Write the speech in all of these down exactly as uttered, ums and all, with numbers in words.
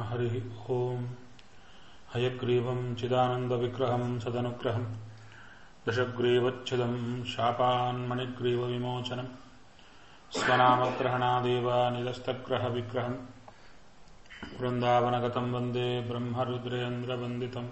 हरिः ओम् हयग्रीवं चिदानन्दविग्रहं सदनुग्रहं दशग्रीवच्छिदं शापान्मणिग्रीवविमोचनं स्वनामग्रहणादेव निरस्तग्रहविग्रहं वृन्दावनगतं वन्दे ब्रह्मरुद्रेन्द्रवन्दितं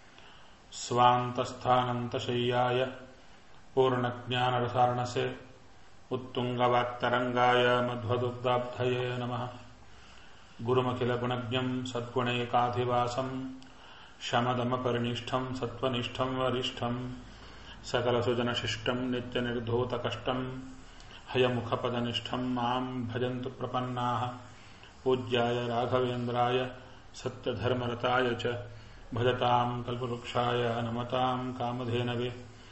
स्वान्तस्थानन्तशय्याय पूर्णज्ञानरसार्णसे उत्तुङ्गवाक्तरङ्गाय मध्वदुग्धाब्धये नमः। गुरुमखिलगुणज्ञं सद्गुणैकाधिवासं शमदमपरिनिष्ठं सत्त्वनिष्ठं वरिष्ठं सकलसुजनशिष्टं नित्यनिर्धूतकष्टं हयमुखपदनिष्ठं मां भजन्तु प्रपन्नाः। पूज्याय राघवेन्द्राय सत्यधर्मरताय च भजतां कल्पवृक्षाय नमतां कामधेनवे।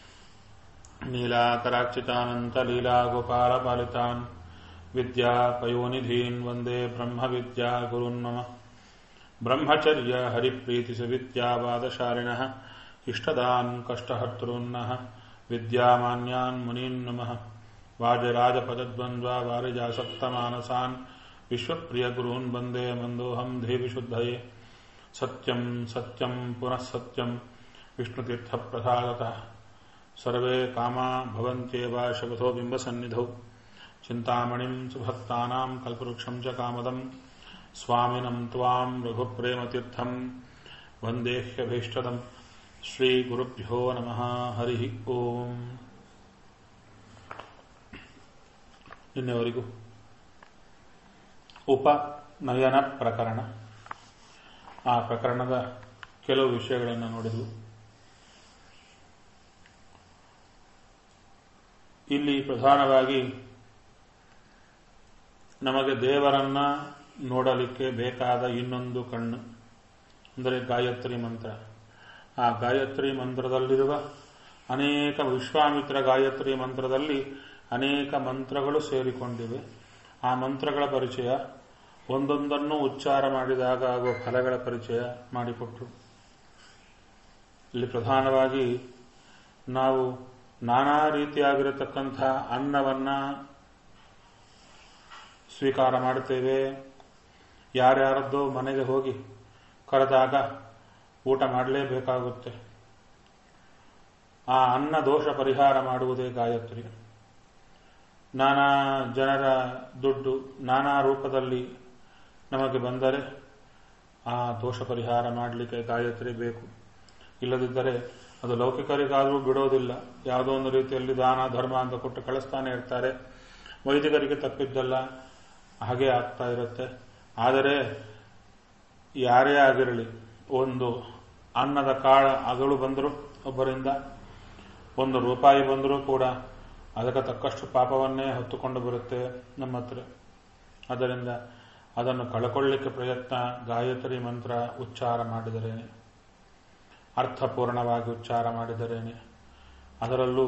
नीलाकरार्चितानन्तलीलागोपालपालितान् विद्यापयोनिधीन् वन्दे ब्रह्मविद्यागुरून् मम। ब्रह्मचर्य हरिप्रीतिसुविद्यावादशालिनः इष्टदान् कष्टहर्तॄन्नः विद्यामान्यान् मुनीन् नमः। वाजराजपदद्वन्द्वा वारिजासक्तमानसान् विश्वप्रियगुरून् वन्दे मन्दोऽहं धीविशुद्धये। सत्यं सत्यं पुनः सत्यं विष्णुतीर्थप्रसादतः सर्वे कामा भवन्त्येव शपथो बिम्बसन्निधौ। चिन्तामणिं सुभक्तानां कल्पवृक्षं च कामदं स्वामिनं त्वां रघुप्रेमतीर्थं वन्देह्यभीष्टदम्। श्रीगुरुभ्यो नमः। हरिः ओम्। ಇನ್ನೆವರೆಗೂ ಉಪನಯನ ಪ್ರಕರಣ, ಆ ಪ್ರಕರಣದ ಕೆಲವು ವಿಷಯಗಳನ್ನು ನೋಡಿದ್ವು. ಇಲ್ಲಿ ಪ್ರಧಾನವಾಗಿ ನಮಗೆ ದೇವರನ್ನ ನೋಡಲಿಕ್ಕೆ ಬೇಕಾದ ಇನ್ನೊಂದು ಕಣ್ಣು ಅಂದರೆ ಗಾಯತ್ರಿ ಮಂತ್ರ. ಆ ಗಾಯತ್ರಿ ಮಂತ್ರದಲ್ಲಿರುವ ಅನೇಕ ವಿಶ್ವಾಮಿತ್ರ ಗಾಯತ್ರಿ ಮಂತ್ರದಲ್ಲಿ ಅನೇಕ ಮಂತ್ರಗಳು ಸೇರಿಕೊಂಡಿವೆ. ಆ ಮಂತ್ರಗಳ ಪರಿಚಯ, ಒಂದೊಂದನ್ನು ಉಚ್ಚಾರ ಮಾಡಿದಾಗ ಆಗುವ ಫಲಗಳ ಪರಿಚಯ ಮಾಡಿಕೊಟ್ರು. ಇಲ್ಲಿ ಪ್ರಧಾನವಾಗಿ ನಾವು ನಾನಾ ರೀತಿಯಾಗಿರತಕ್ಕಂಥ ಅನ್ನವನ್ನ ಸ್ವೀಕಾರ ಮಾಡುತ್ತೇವೆ. ಯಾರ್ಯಾರದ್ದೋ ಮನೆಗೆ ಹೋಗಿ ಕರೆದಾಗ ಊಟ ಮಾಡಲೇಬೇಕಾಗುತ್ತೆ. ಆ ಅನ್ನ ದೋಷ ಪರಿಹಾರ ಮಾಡುವುದೇ ಗಾಯತ್ರಿ. ನಾನಾ ಜನರ ದುಡ್ಡು ನಾನಾ ರೂಪದಲ್ಲಿ ನಮಗೆ ಬಂದರೆ ಆ ದೋಷ ಪರಿಹಾರ ಮಾಡಲಿಕ್ಕೆ ಗಾಯತ್ರಿ ಬೇಕು. ಇಲ್ಲದಿದ್ದರೆ ಅದು ಲೌಕಿಕರಿಗಾದರೂ ಬಿಡೋದಿಲ್ಲ. ಯಾವುದೋ ಒಂದು ರೀತಿಯಲ್ಲಿ ದಾನ ಧರ್ಮ ಅಂತ ಕೊಟ್ಟು ಕಳಿಸ್ತಾನೆ ಇರ್ತಾರೆ. ವೈದಿಕರಿಗೆ ತಪ್ಪಿದ್ದಲ್ಲ, ಹಾಗೆ ಆಗ್ತಾ ಇರುತ್ತೆ. ಆದರೆ ಯಾರೇ ಆಗಿರಲಿ, ಒಂದು ಅನ್ನದ ಕಾಳ ಅಗಳು ಬಂದರೂ ಒಬ್ಬರಿಂದ ಒಂದು ರೂಪಾಯಿ ಬಂದರೂ ಕೂಡ ಅದಕ್ಕೆ ತಕ್ಕಷ್ಟು ಪಾಪವನ್ನೇ ಹೊತ್ತುಕೊಂಡು ಬರುತ್ತೆ ನಮ್ಮ ಹತ್ರ. ಅದರಿಂದ ಅದನ್ನು ಕಳ್ಕೊಳ್ಳಿಕ್ಕೆ ಪ್ರಯತ್ನ ಗಾಯತ್ರಿ ಮಂತ್ರ ಉಚ್ಚಾರ ಮಾಡಿದರೇನೆ, ಅರ್ಥಪೂರ್ಣವಾಗಿ ಉಚ್ಚಾರ ಮಾಡಿದರೇನೆ. ಅದರಲ್ಲೂ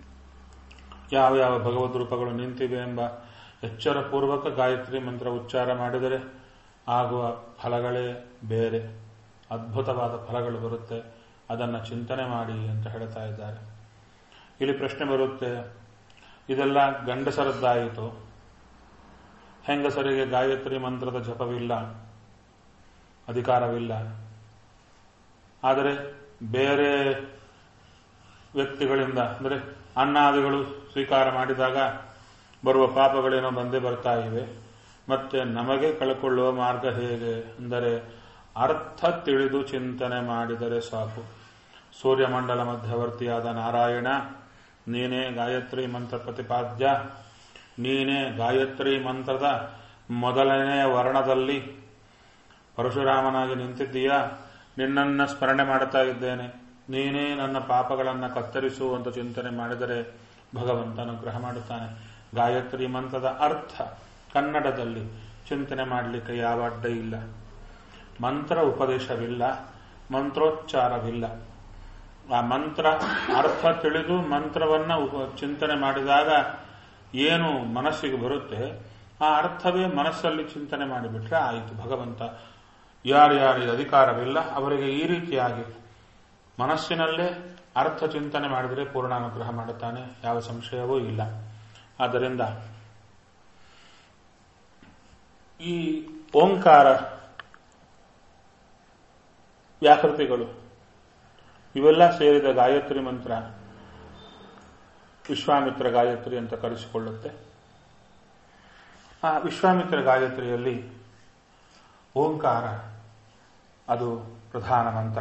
ಯಾವ ಯಾವ ಭಗವದ್ ರೂಪಗಳು ನಿಂತಿವೆ ಎಂಬ ಎಚ್ಚರಪೂರ್ವಕ ಗಾಯತ್ರಿ ಮಂತ್ರ ಉಚ್ಚಾರ ಮಾಡಿದರೆ ಆಗುವ ಫಲಗಳೇ ಬೇರೆ, ಅದ್ಭುತವಾದ ಫಲಗಳು ಬರುತ್ತೆ. ಅದನ್ನು ಚಿಂತನೆ ಮಾಡಿ ಅಂತ ಹೇಳ್ತಾ ಇದ್ದಾರೆ. ಇಲ್ಲಿ ಪ್ರಶ್ನೆ ಬರುತ್ತೆ, ಇದೆಲ್ಲ ಗಂಡಸರದ್ದಾಯಿತು, ಹೆಂಗಸರಿಗೆ ಗಾಯತ್ರಿ ಮಂತ್ರದ ಜಪವಿಲ್ಲ, ಅಧಿಕಾರವಿಲ್ಲ. ಆದರೆ ಬೇರೆ ವ್ಯಕ್ತಿಗಳಿಂದ ಅಂದರೆ ಅನ್ನಾದಿಗಳು ಸ್ವೀಕಾರ ಮಾಡಿದಾಗ ಬರುವ ಪಾಪಗಳೇನೋ ಬಂದೇ ಬರ್ತಾ ಇವೆ. ಮತ್ತೆ ನಮಗೆ ಕಳ್ಕೊಳ್ಳುವ ಮಾರ್ಗ ಹೇಗೆ ಅಂದರೆ ಅರ್ಥ ತಿಳಿದು ಚಿಂತನೆ ಮಾಡಿದರೆ ಸಾಕು. ಸೂರ್ಯಮಂಡಲ ಮಧ್ಯವರ್ತಿಯಾದ ನಾರಾಯಣ, ನೀನೇ ಗಾಯತ್ರಿ ಮಂತ್ರ ಪ್ರತಿಪಾದ್ಯ, ನೀನೇ ಗಾಯತ್ರಿ ಮಂತ್ರದ ಮೊದಲನೆಯ ವರ್ಣದಲ್ಲಿ ಪರಶುರಾಮನಾಗಿ ನಿಂತಿದ್ದೀಯಾ, ನಿನ್ನನ್ನ ಸ್ಮರಣೆ ಮಾಡುತ್ತಾ ಇದ್ದೇನೆ, ನೀನೇ ನನ್ನ ಪಾಪಗಳನ್ನು ಕತ್ತರಿಸು ಅಂತ ಚಿಂತನೆ ಮಾಡಿದರೆ ಭಗವಂತ ಅನುಗ್ರಹ ಮಾಡುತ್ತಾನೆ. ಗಾಯತ್ರಿ ಮಂತ್ರದ ಅರ್ಥ ಕನ್ನಡದಲ್ಲಿ ಚಿಂತನೆ ಮಾಡಲಿಕ್ಕೆ ಯಾವ ಅಡ್ಡ ಇಲ್ಲ. ಮಂತ್ರ ಉಪದೇಶವಿಲ್ಲ, ಮಂತ್ರೋಚ್ಚಾರವಿಲ್ಲ. ಆ ಮಂತ್ರ ಅರ್ಥ ತಿಳಿದು ಮಂತ್ರವನ್ನ ಚಿಂತನೆ ಮಾಡಿದಾಗ ಏನು ಮನಸ್ಸಿಗೆ ಬರುತ್ತೆ ಆ ಅರ್ಥವೇ ಮನಸ್ಸಲ್ಲಿ ಚಿಂತನೆ ಮಾಡಿಬಿಟ್ರೆ ಆಯಿತು. ಭಗವಂತ ಯಾರ್ಯಾರಿಗೆ ಅಧಿಕಾರವಿಲ್ಲ ಅವರಿಗೆ ಈ ರೀತಿಯಾಗಿ ಮನಸ್ಸಿನಲ್ಲೇ ಅರ್ಥ ಚಿಂತನೆ ಮಾಡಿದರೆ ಪೂರ್ಣಾನುಗ್ರಹ ಮಾಡುತ್ತಾನೆ, ಯಾವ ಸಂಶಯವೂ ಇಲ್ಲ. ಆದ್ದರಿಂದ ಈ ಓಂಕಾರ ವ್ಯಾಕೃತಿಗಳು ಇವೆಲ್ಲ ಸೇರಿದ ಗಾಯತ್ರಿ ಮಂತ್ರ ವಿಶ್ವಾಮಿತ್ರ ಗಾಯತ್ರಿ ಅಂತ ಕರೆಸಿಕೊಳ್ಳುತ್ತೆ. ಆ ವಿಶ್ವಾಮಿತ್ರ ಗಾಯತ್ರಿಯಲ್ಲಿ ಓಂಕಾರ ಅದು ಪ್ರಧಾನ ಮಂತ್ರ.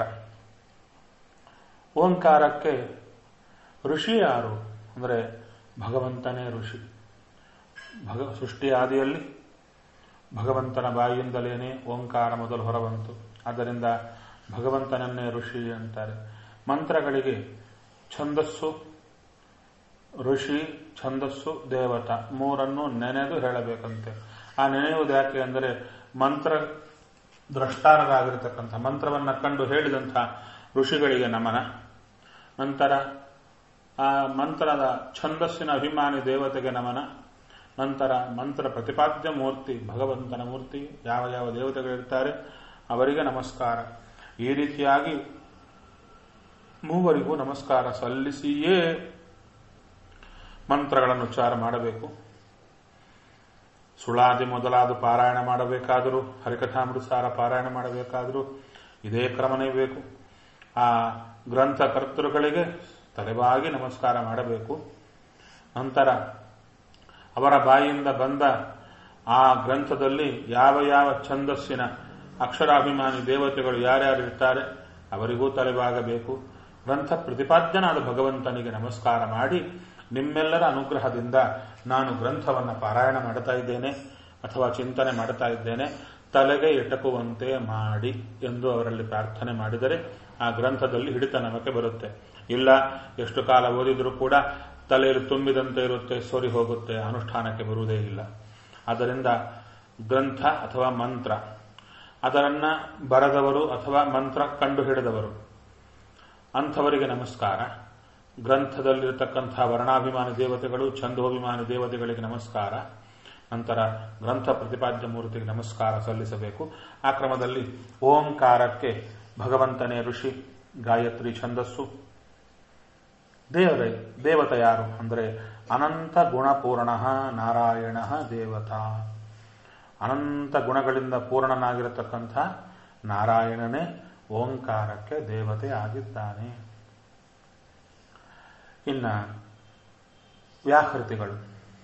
ಓಂಕಾರಕ್ಕೆ ಋಷಿ ಯಾರು ಅಂದರೆ ಭಗವಂತನೇ ಋಷಿ. ಭಗ ಸೃಷ್ಟಿ ಆದಿಯಲ್ಲಿ ಭಗವಂತನ ಬಾಯಿಯಿಂದಲೇನೆ ಓಂಕಾರ ಮೊದಲು ಹೊರಬಂತು. ಆದ್ದರಿಂದ ಭಗವಂತನನ್ನೇ ಋಷಿ ಅಂತಾರೆ. ಮಂತ್ರಗಳಿಗೆ ಛಂದಸ್ಸು, ಋಷಿ, ಛಂದಸ್ಸು, ದೇವತ ಮೂರನ್ನು ನೆನೆದು ಹೇಳಬೇಕಂತೆ. ಆ ನೆನೆಯುವುದು ಯಾಕೆ ಅಂದರೆ ಮಂತ್ರ ದ್ರಷ್ಟಾರರಾಗಿರತಕ್ಕಂಥ ಮಂತ್ರವನ್ನು ಕಂಡು ಹೇಳಿದಂಥ ಋಷಿಗಳಿಗೆ ನಮನ. ನಂತರ ಆ ಮಂತ್ರದ ಛಂದಸ್ಸಿನ ಅಭಿಮಾನಿ ದೇವತೆಗೆ ನಮನ. ನಂತರ ಮಂತ್ರ ಪ್ರತಿಪಾದ್ಯ ಮೂರ್ತಿ ಭಗವಂತನ ಮೂರ್ತಿ ಯಾವ ಯಾವ ದೇವತೆಗಳಿರ್ತಾರೆ ಅವರಿಗೆ ನಮಸ್ಕಾರ. ಈ ರೀತಿಯಾಗಿ ಮೂವರಿಗೂ ನಮಸ್ಕಾರ ಸಲ್ಲಿಸಿಯೇ ಮಂತ್ರಗಳನ್ನು ಉಚ್ಚಾರ ಮಾಡಬೇಕು. ಸುಳಾದಿ ಮೊದಲಾದ ಪಾರಾಯಣ ಮಾಡಬೇಕಾದರೂ, ಹರಿಕಥಾಮೃತಸಾರ ಪಾರಾಯಣ ಮಾಡಬೇಕಾದರೂ ಇದೇ ಕ್ರಮನೇ ಬೇಕು. ಆ ಗ್ರಂಥಕರ್ತೃಗಳಿಗೆ ತಲೆಬಾಗಿ ನಮಸ್ಕಾರ ಮಾಡಬೇಕು. ನಂತರ ಅವರ ಬಾಯಿಯಿಂದ ಬಂದ ಆ ಗ್ರಂಥದಲ್ಲಿ ಯಾವ ಯಾವ ಛಂದಸ್ಸಿನ ಅಕ್ಷರಾಭಿಮಾನಿ ದೇವತೆಗಳು ಯಾರ್ಯಾರು ಇರ್ತಾರೆ ಅವರಿಗೂ ತಲೆಬಾಗಬೇಕು. ಗ್ರಂಥ ಪ್ರತಿಪಾದ್ಯನಾದ ಭಗವಂತನಿಗೆ ನಮಸ್ಕಾರ ಮಾಡಿ, ನಿಮ್ಮೆಲ್ಲರ ಅನುಗ್ರಹದಿಂದ ನಾನು ಗ್ರಂಥವನ್ನು ಪಾರಾಯಣ ಮಾಡ್ತಾ ಇದ್ದೇನೆ ಅಥವಾ ಚಿಂತನೆ ಮಾಡ್ತಾ ಇದ್ದೇನೆ, ತಲೆಗೆ ಎಟಕುವಂತೆ ಮಾಡಿ ಎಂದು ಅವರಲ್ಲಿ ಪ್ರಾರ್ಥನೆ ಮಾಡಿದರೆ ಆ ಗ್ರಂಥದಲ್ಲಿ ಹಿಡಿತ ನಮಗೆ ಬರುತ್ತೆ. ಇಲ್ಲ, ಎಷ್ಟು ಕಾಲ ಓದಿದ್ರೂ ಕೂಡ ತಲೆಯಲ್ಲಿ ತುಂಬಿದಂತೆ ಇರುತ್ತೆ, ಸೋರಿ ಹೋಗುತ್ತೆ, ಅನುಷ್ಠಾನಕ್ಕೆ ಬರುವುದೇ ಇಲ್ಲ. ಆದ್ದರಿಂದ ಗ್ರಂಥ ಅಥವಾ ಮಂತ್ರ ಅದರನ್ನ ಬರೆದವರು ಅಥವಾ ಮಂತ್ರ ಕಂಡು ಹಿಡಿದವರು ಅಂಥವರಿಗೆ ನಮಸ್ಕಾರ. ಗ್ರಂಥದಲ್ಲಿರತಕ್ಕಂಥ ವರ್ಣಾಭಿಮಾನಿ ದೇವತೆಗಳು, ಛಂದೋಭಿಮಾನಿ ದೇವತೆಗಳಿಗೆ ನಮಸ್ಕಾರ. ನಂತರ ಗ್ರಂಥ ಪ್ರತಿಪಾದ್ಯ ಮೂರ್ತಿಗೆ ನಮಸ್ಕಾರ ಸಲ್ಲಿಸಬೇಕು. ಆ ಕ್ರಮದಲ್ಲಿ ಓಂಕಾರಕ್ಕೆ ಭಗವಂತನೇ ಋಷಿ, ಗಾಯತ್ರಿ ಛಂದಸ್ಸು. ದೇವರೇ ದೇವತ ಯಾರು ಅಂದರೆ ಅನಂತ ಗುಣಪೂರ್ಣ ನಾರಾಯಣ ದೇವತಾ. ಅನಂತ ಗುಣಗಳಿಂದ ಪೂರ್ಣನಾಗಿರತಕ್ಕಂಥ ನಾರಾಯಣನೇ ಓಂಕಾರಕ್ಕೆ ದೇವತೆ ಆಗಿದ್ದಾನೆ. ಇನ್ನ ವ್ಯಾಕೃತಿಗಳು.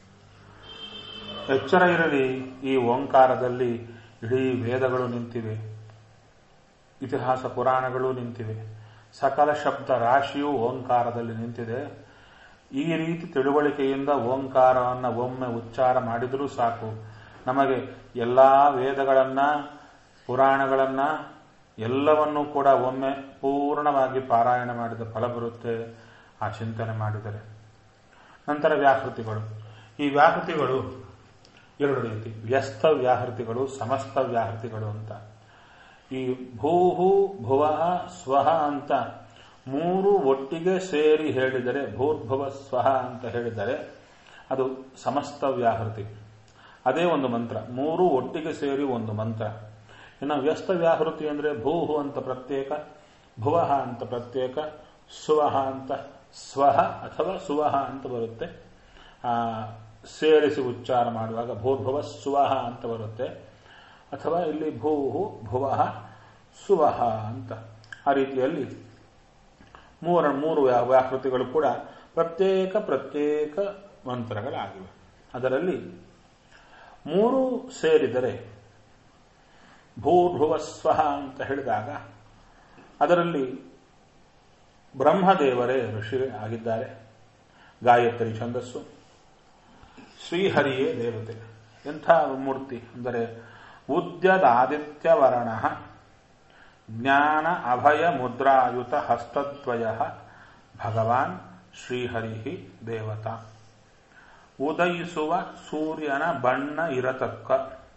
ಎಚ್ಚರ ಇರಲಿ, ಈ ಓಂಕಾರದಲ್ಲಿ ಇಡೀ ವೇದಗಳು ನಿಂತಿವೆ, ಇತಿಹಾಸ ಪುರಾಣಗಳು ನಿಂತಿವೆ, ಸಕಲ ಶಬ್ದ ರಾಶಿಯೂ ಓಂಕಾರದಲ್ಲಿ ನಿಂತಿದೆ. ಈ ರೀತಿ ತಿಳುವಳಿಕೆಯಿಂದ ಓಂಕಾರವನ್ನು ಒಮ್ಮೆ ಉಚ್ಚಾರ ಮಾಡಿದರೂ ಸಾಕು, ನಮಗೆ ಎಲ್ಲಾ ವೇದಗಳನ್ನ ಪುರಾಣಗಳನ್ನ ಎಲ್ಲವನ್ನೂ ಕೂಡ ಒಮ್ಮೆ ಪೂರ್ಣವಾಗಿ ಪಾರಾಯಣ ಮಾಡಿದ ಫಲ ಬರುತ್ತೆ ಆ ಚಿಂತನೆ ಮಾಡಿದರೆ. ನಂತರ ವ್ಯಾಹೃತಿಗಳು. ಈ ವ್ಯಾಹೃತಿಗಳು ಎರಡು ರೀತಿ, ವ್ಯಸ್ತ ವ್ಯಾಹೃತಿಗಳು, ಸಮಸ್ತ ವ್ಯಾಹೃತಿಗಳು ಅಂತ. ಈ ಭೂಹು ಭುವಃ ಸ್ವಹ ಅಂತ ಮೂರು ಒಟ್ಟಿಗೆ ಸೇರಿ ಹೇಳಿದರೆ, ಭೂರ್ಭುವ ಸ್ವಹ ಅಂತ ಹೇಳಿದರೆ ಅದು ಸಮಸ್ತ ವ್ಯಾಹೃತಿ. ಅದೇ ಒಂದು ಮಂತ್ರ, ಮೂರು ಒಟ್ಟಿಗೆ ಸೇರಿ ಒಂದು ಮಂತ್ರ. ಇನ್ನು ವ್ಯಸ್ತ ವ್ಯಾಹೃತಿ ಅಂದರೆ ಭೂಹು ಅಂತ ಪ್ರತ್ಯೇಕ, ಭುವಃ ಅಂತ ಪ್ರತ್ಯೇಕ, ಸುವಹ ಅಂತ ಸ್ವಹ ಅಥವಾ ಸುವಹ ಅಂತ ಬರುತ್ತೆ. ಆ ಸೇರಿಸಿ ಉಚ್ಚಾರ ಮಾಡುವಾಗ ಭೂರ್ಭುವ ಸುವಹ ಅಂತ ಬರುತ್ತೆ, ಅಥವಾ ಇಲ್ಲಿ ಭೂಹು ಭುವಃ ಸುವಹ ಅಂತ. ಆ ರೀತಿಯಲ್ಲಿ ಮೂರ ಮೂರು ವ್ಯಾಕೃತಿಗಳು ಕೂಡ ಪ್ರತ್ಯೇಕ ಪ್ರತ್ಯೇಕ ಮಂತ್ರಗಳಾಗಿವೆ. ಅದರಲ್ಲಿ ಮೂರು ಸೇರಿದರೆ ಭೂರ್ಭುವ ಸ್ವಹ ಅಂತ ಹೇಳಿದಾಗ ಅದರಲ್ಲಿ ಬ್ರಹ್ಮದೇವರೇ ಋಷಿ ಆಗಿದ್ದಾರೆ, ಗಾಯತ್ರಿ ಛಂದಸ್ಸು. ಶ್ರೀಹರಿಯೇ ದೇವತೆ. ಎಂಥ ಮೂರ್ತಿ ಅಂದರೆ ಉದ್ಯದಾದಿತ್ಯವರ್ಣ ಜ್ಞಾನ ಅಭಯ ಮುದ್ರಾಯುತ ಹಸ್ತದ್ವಯ ಭಗವಾನ್ ಶ್ರೀಹರಿ ದೇವತಾ. ಉದಯಿಸುವ ಸೂರ್ಯನ ಬಣ್ಣ ಇರತಕ್ಕ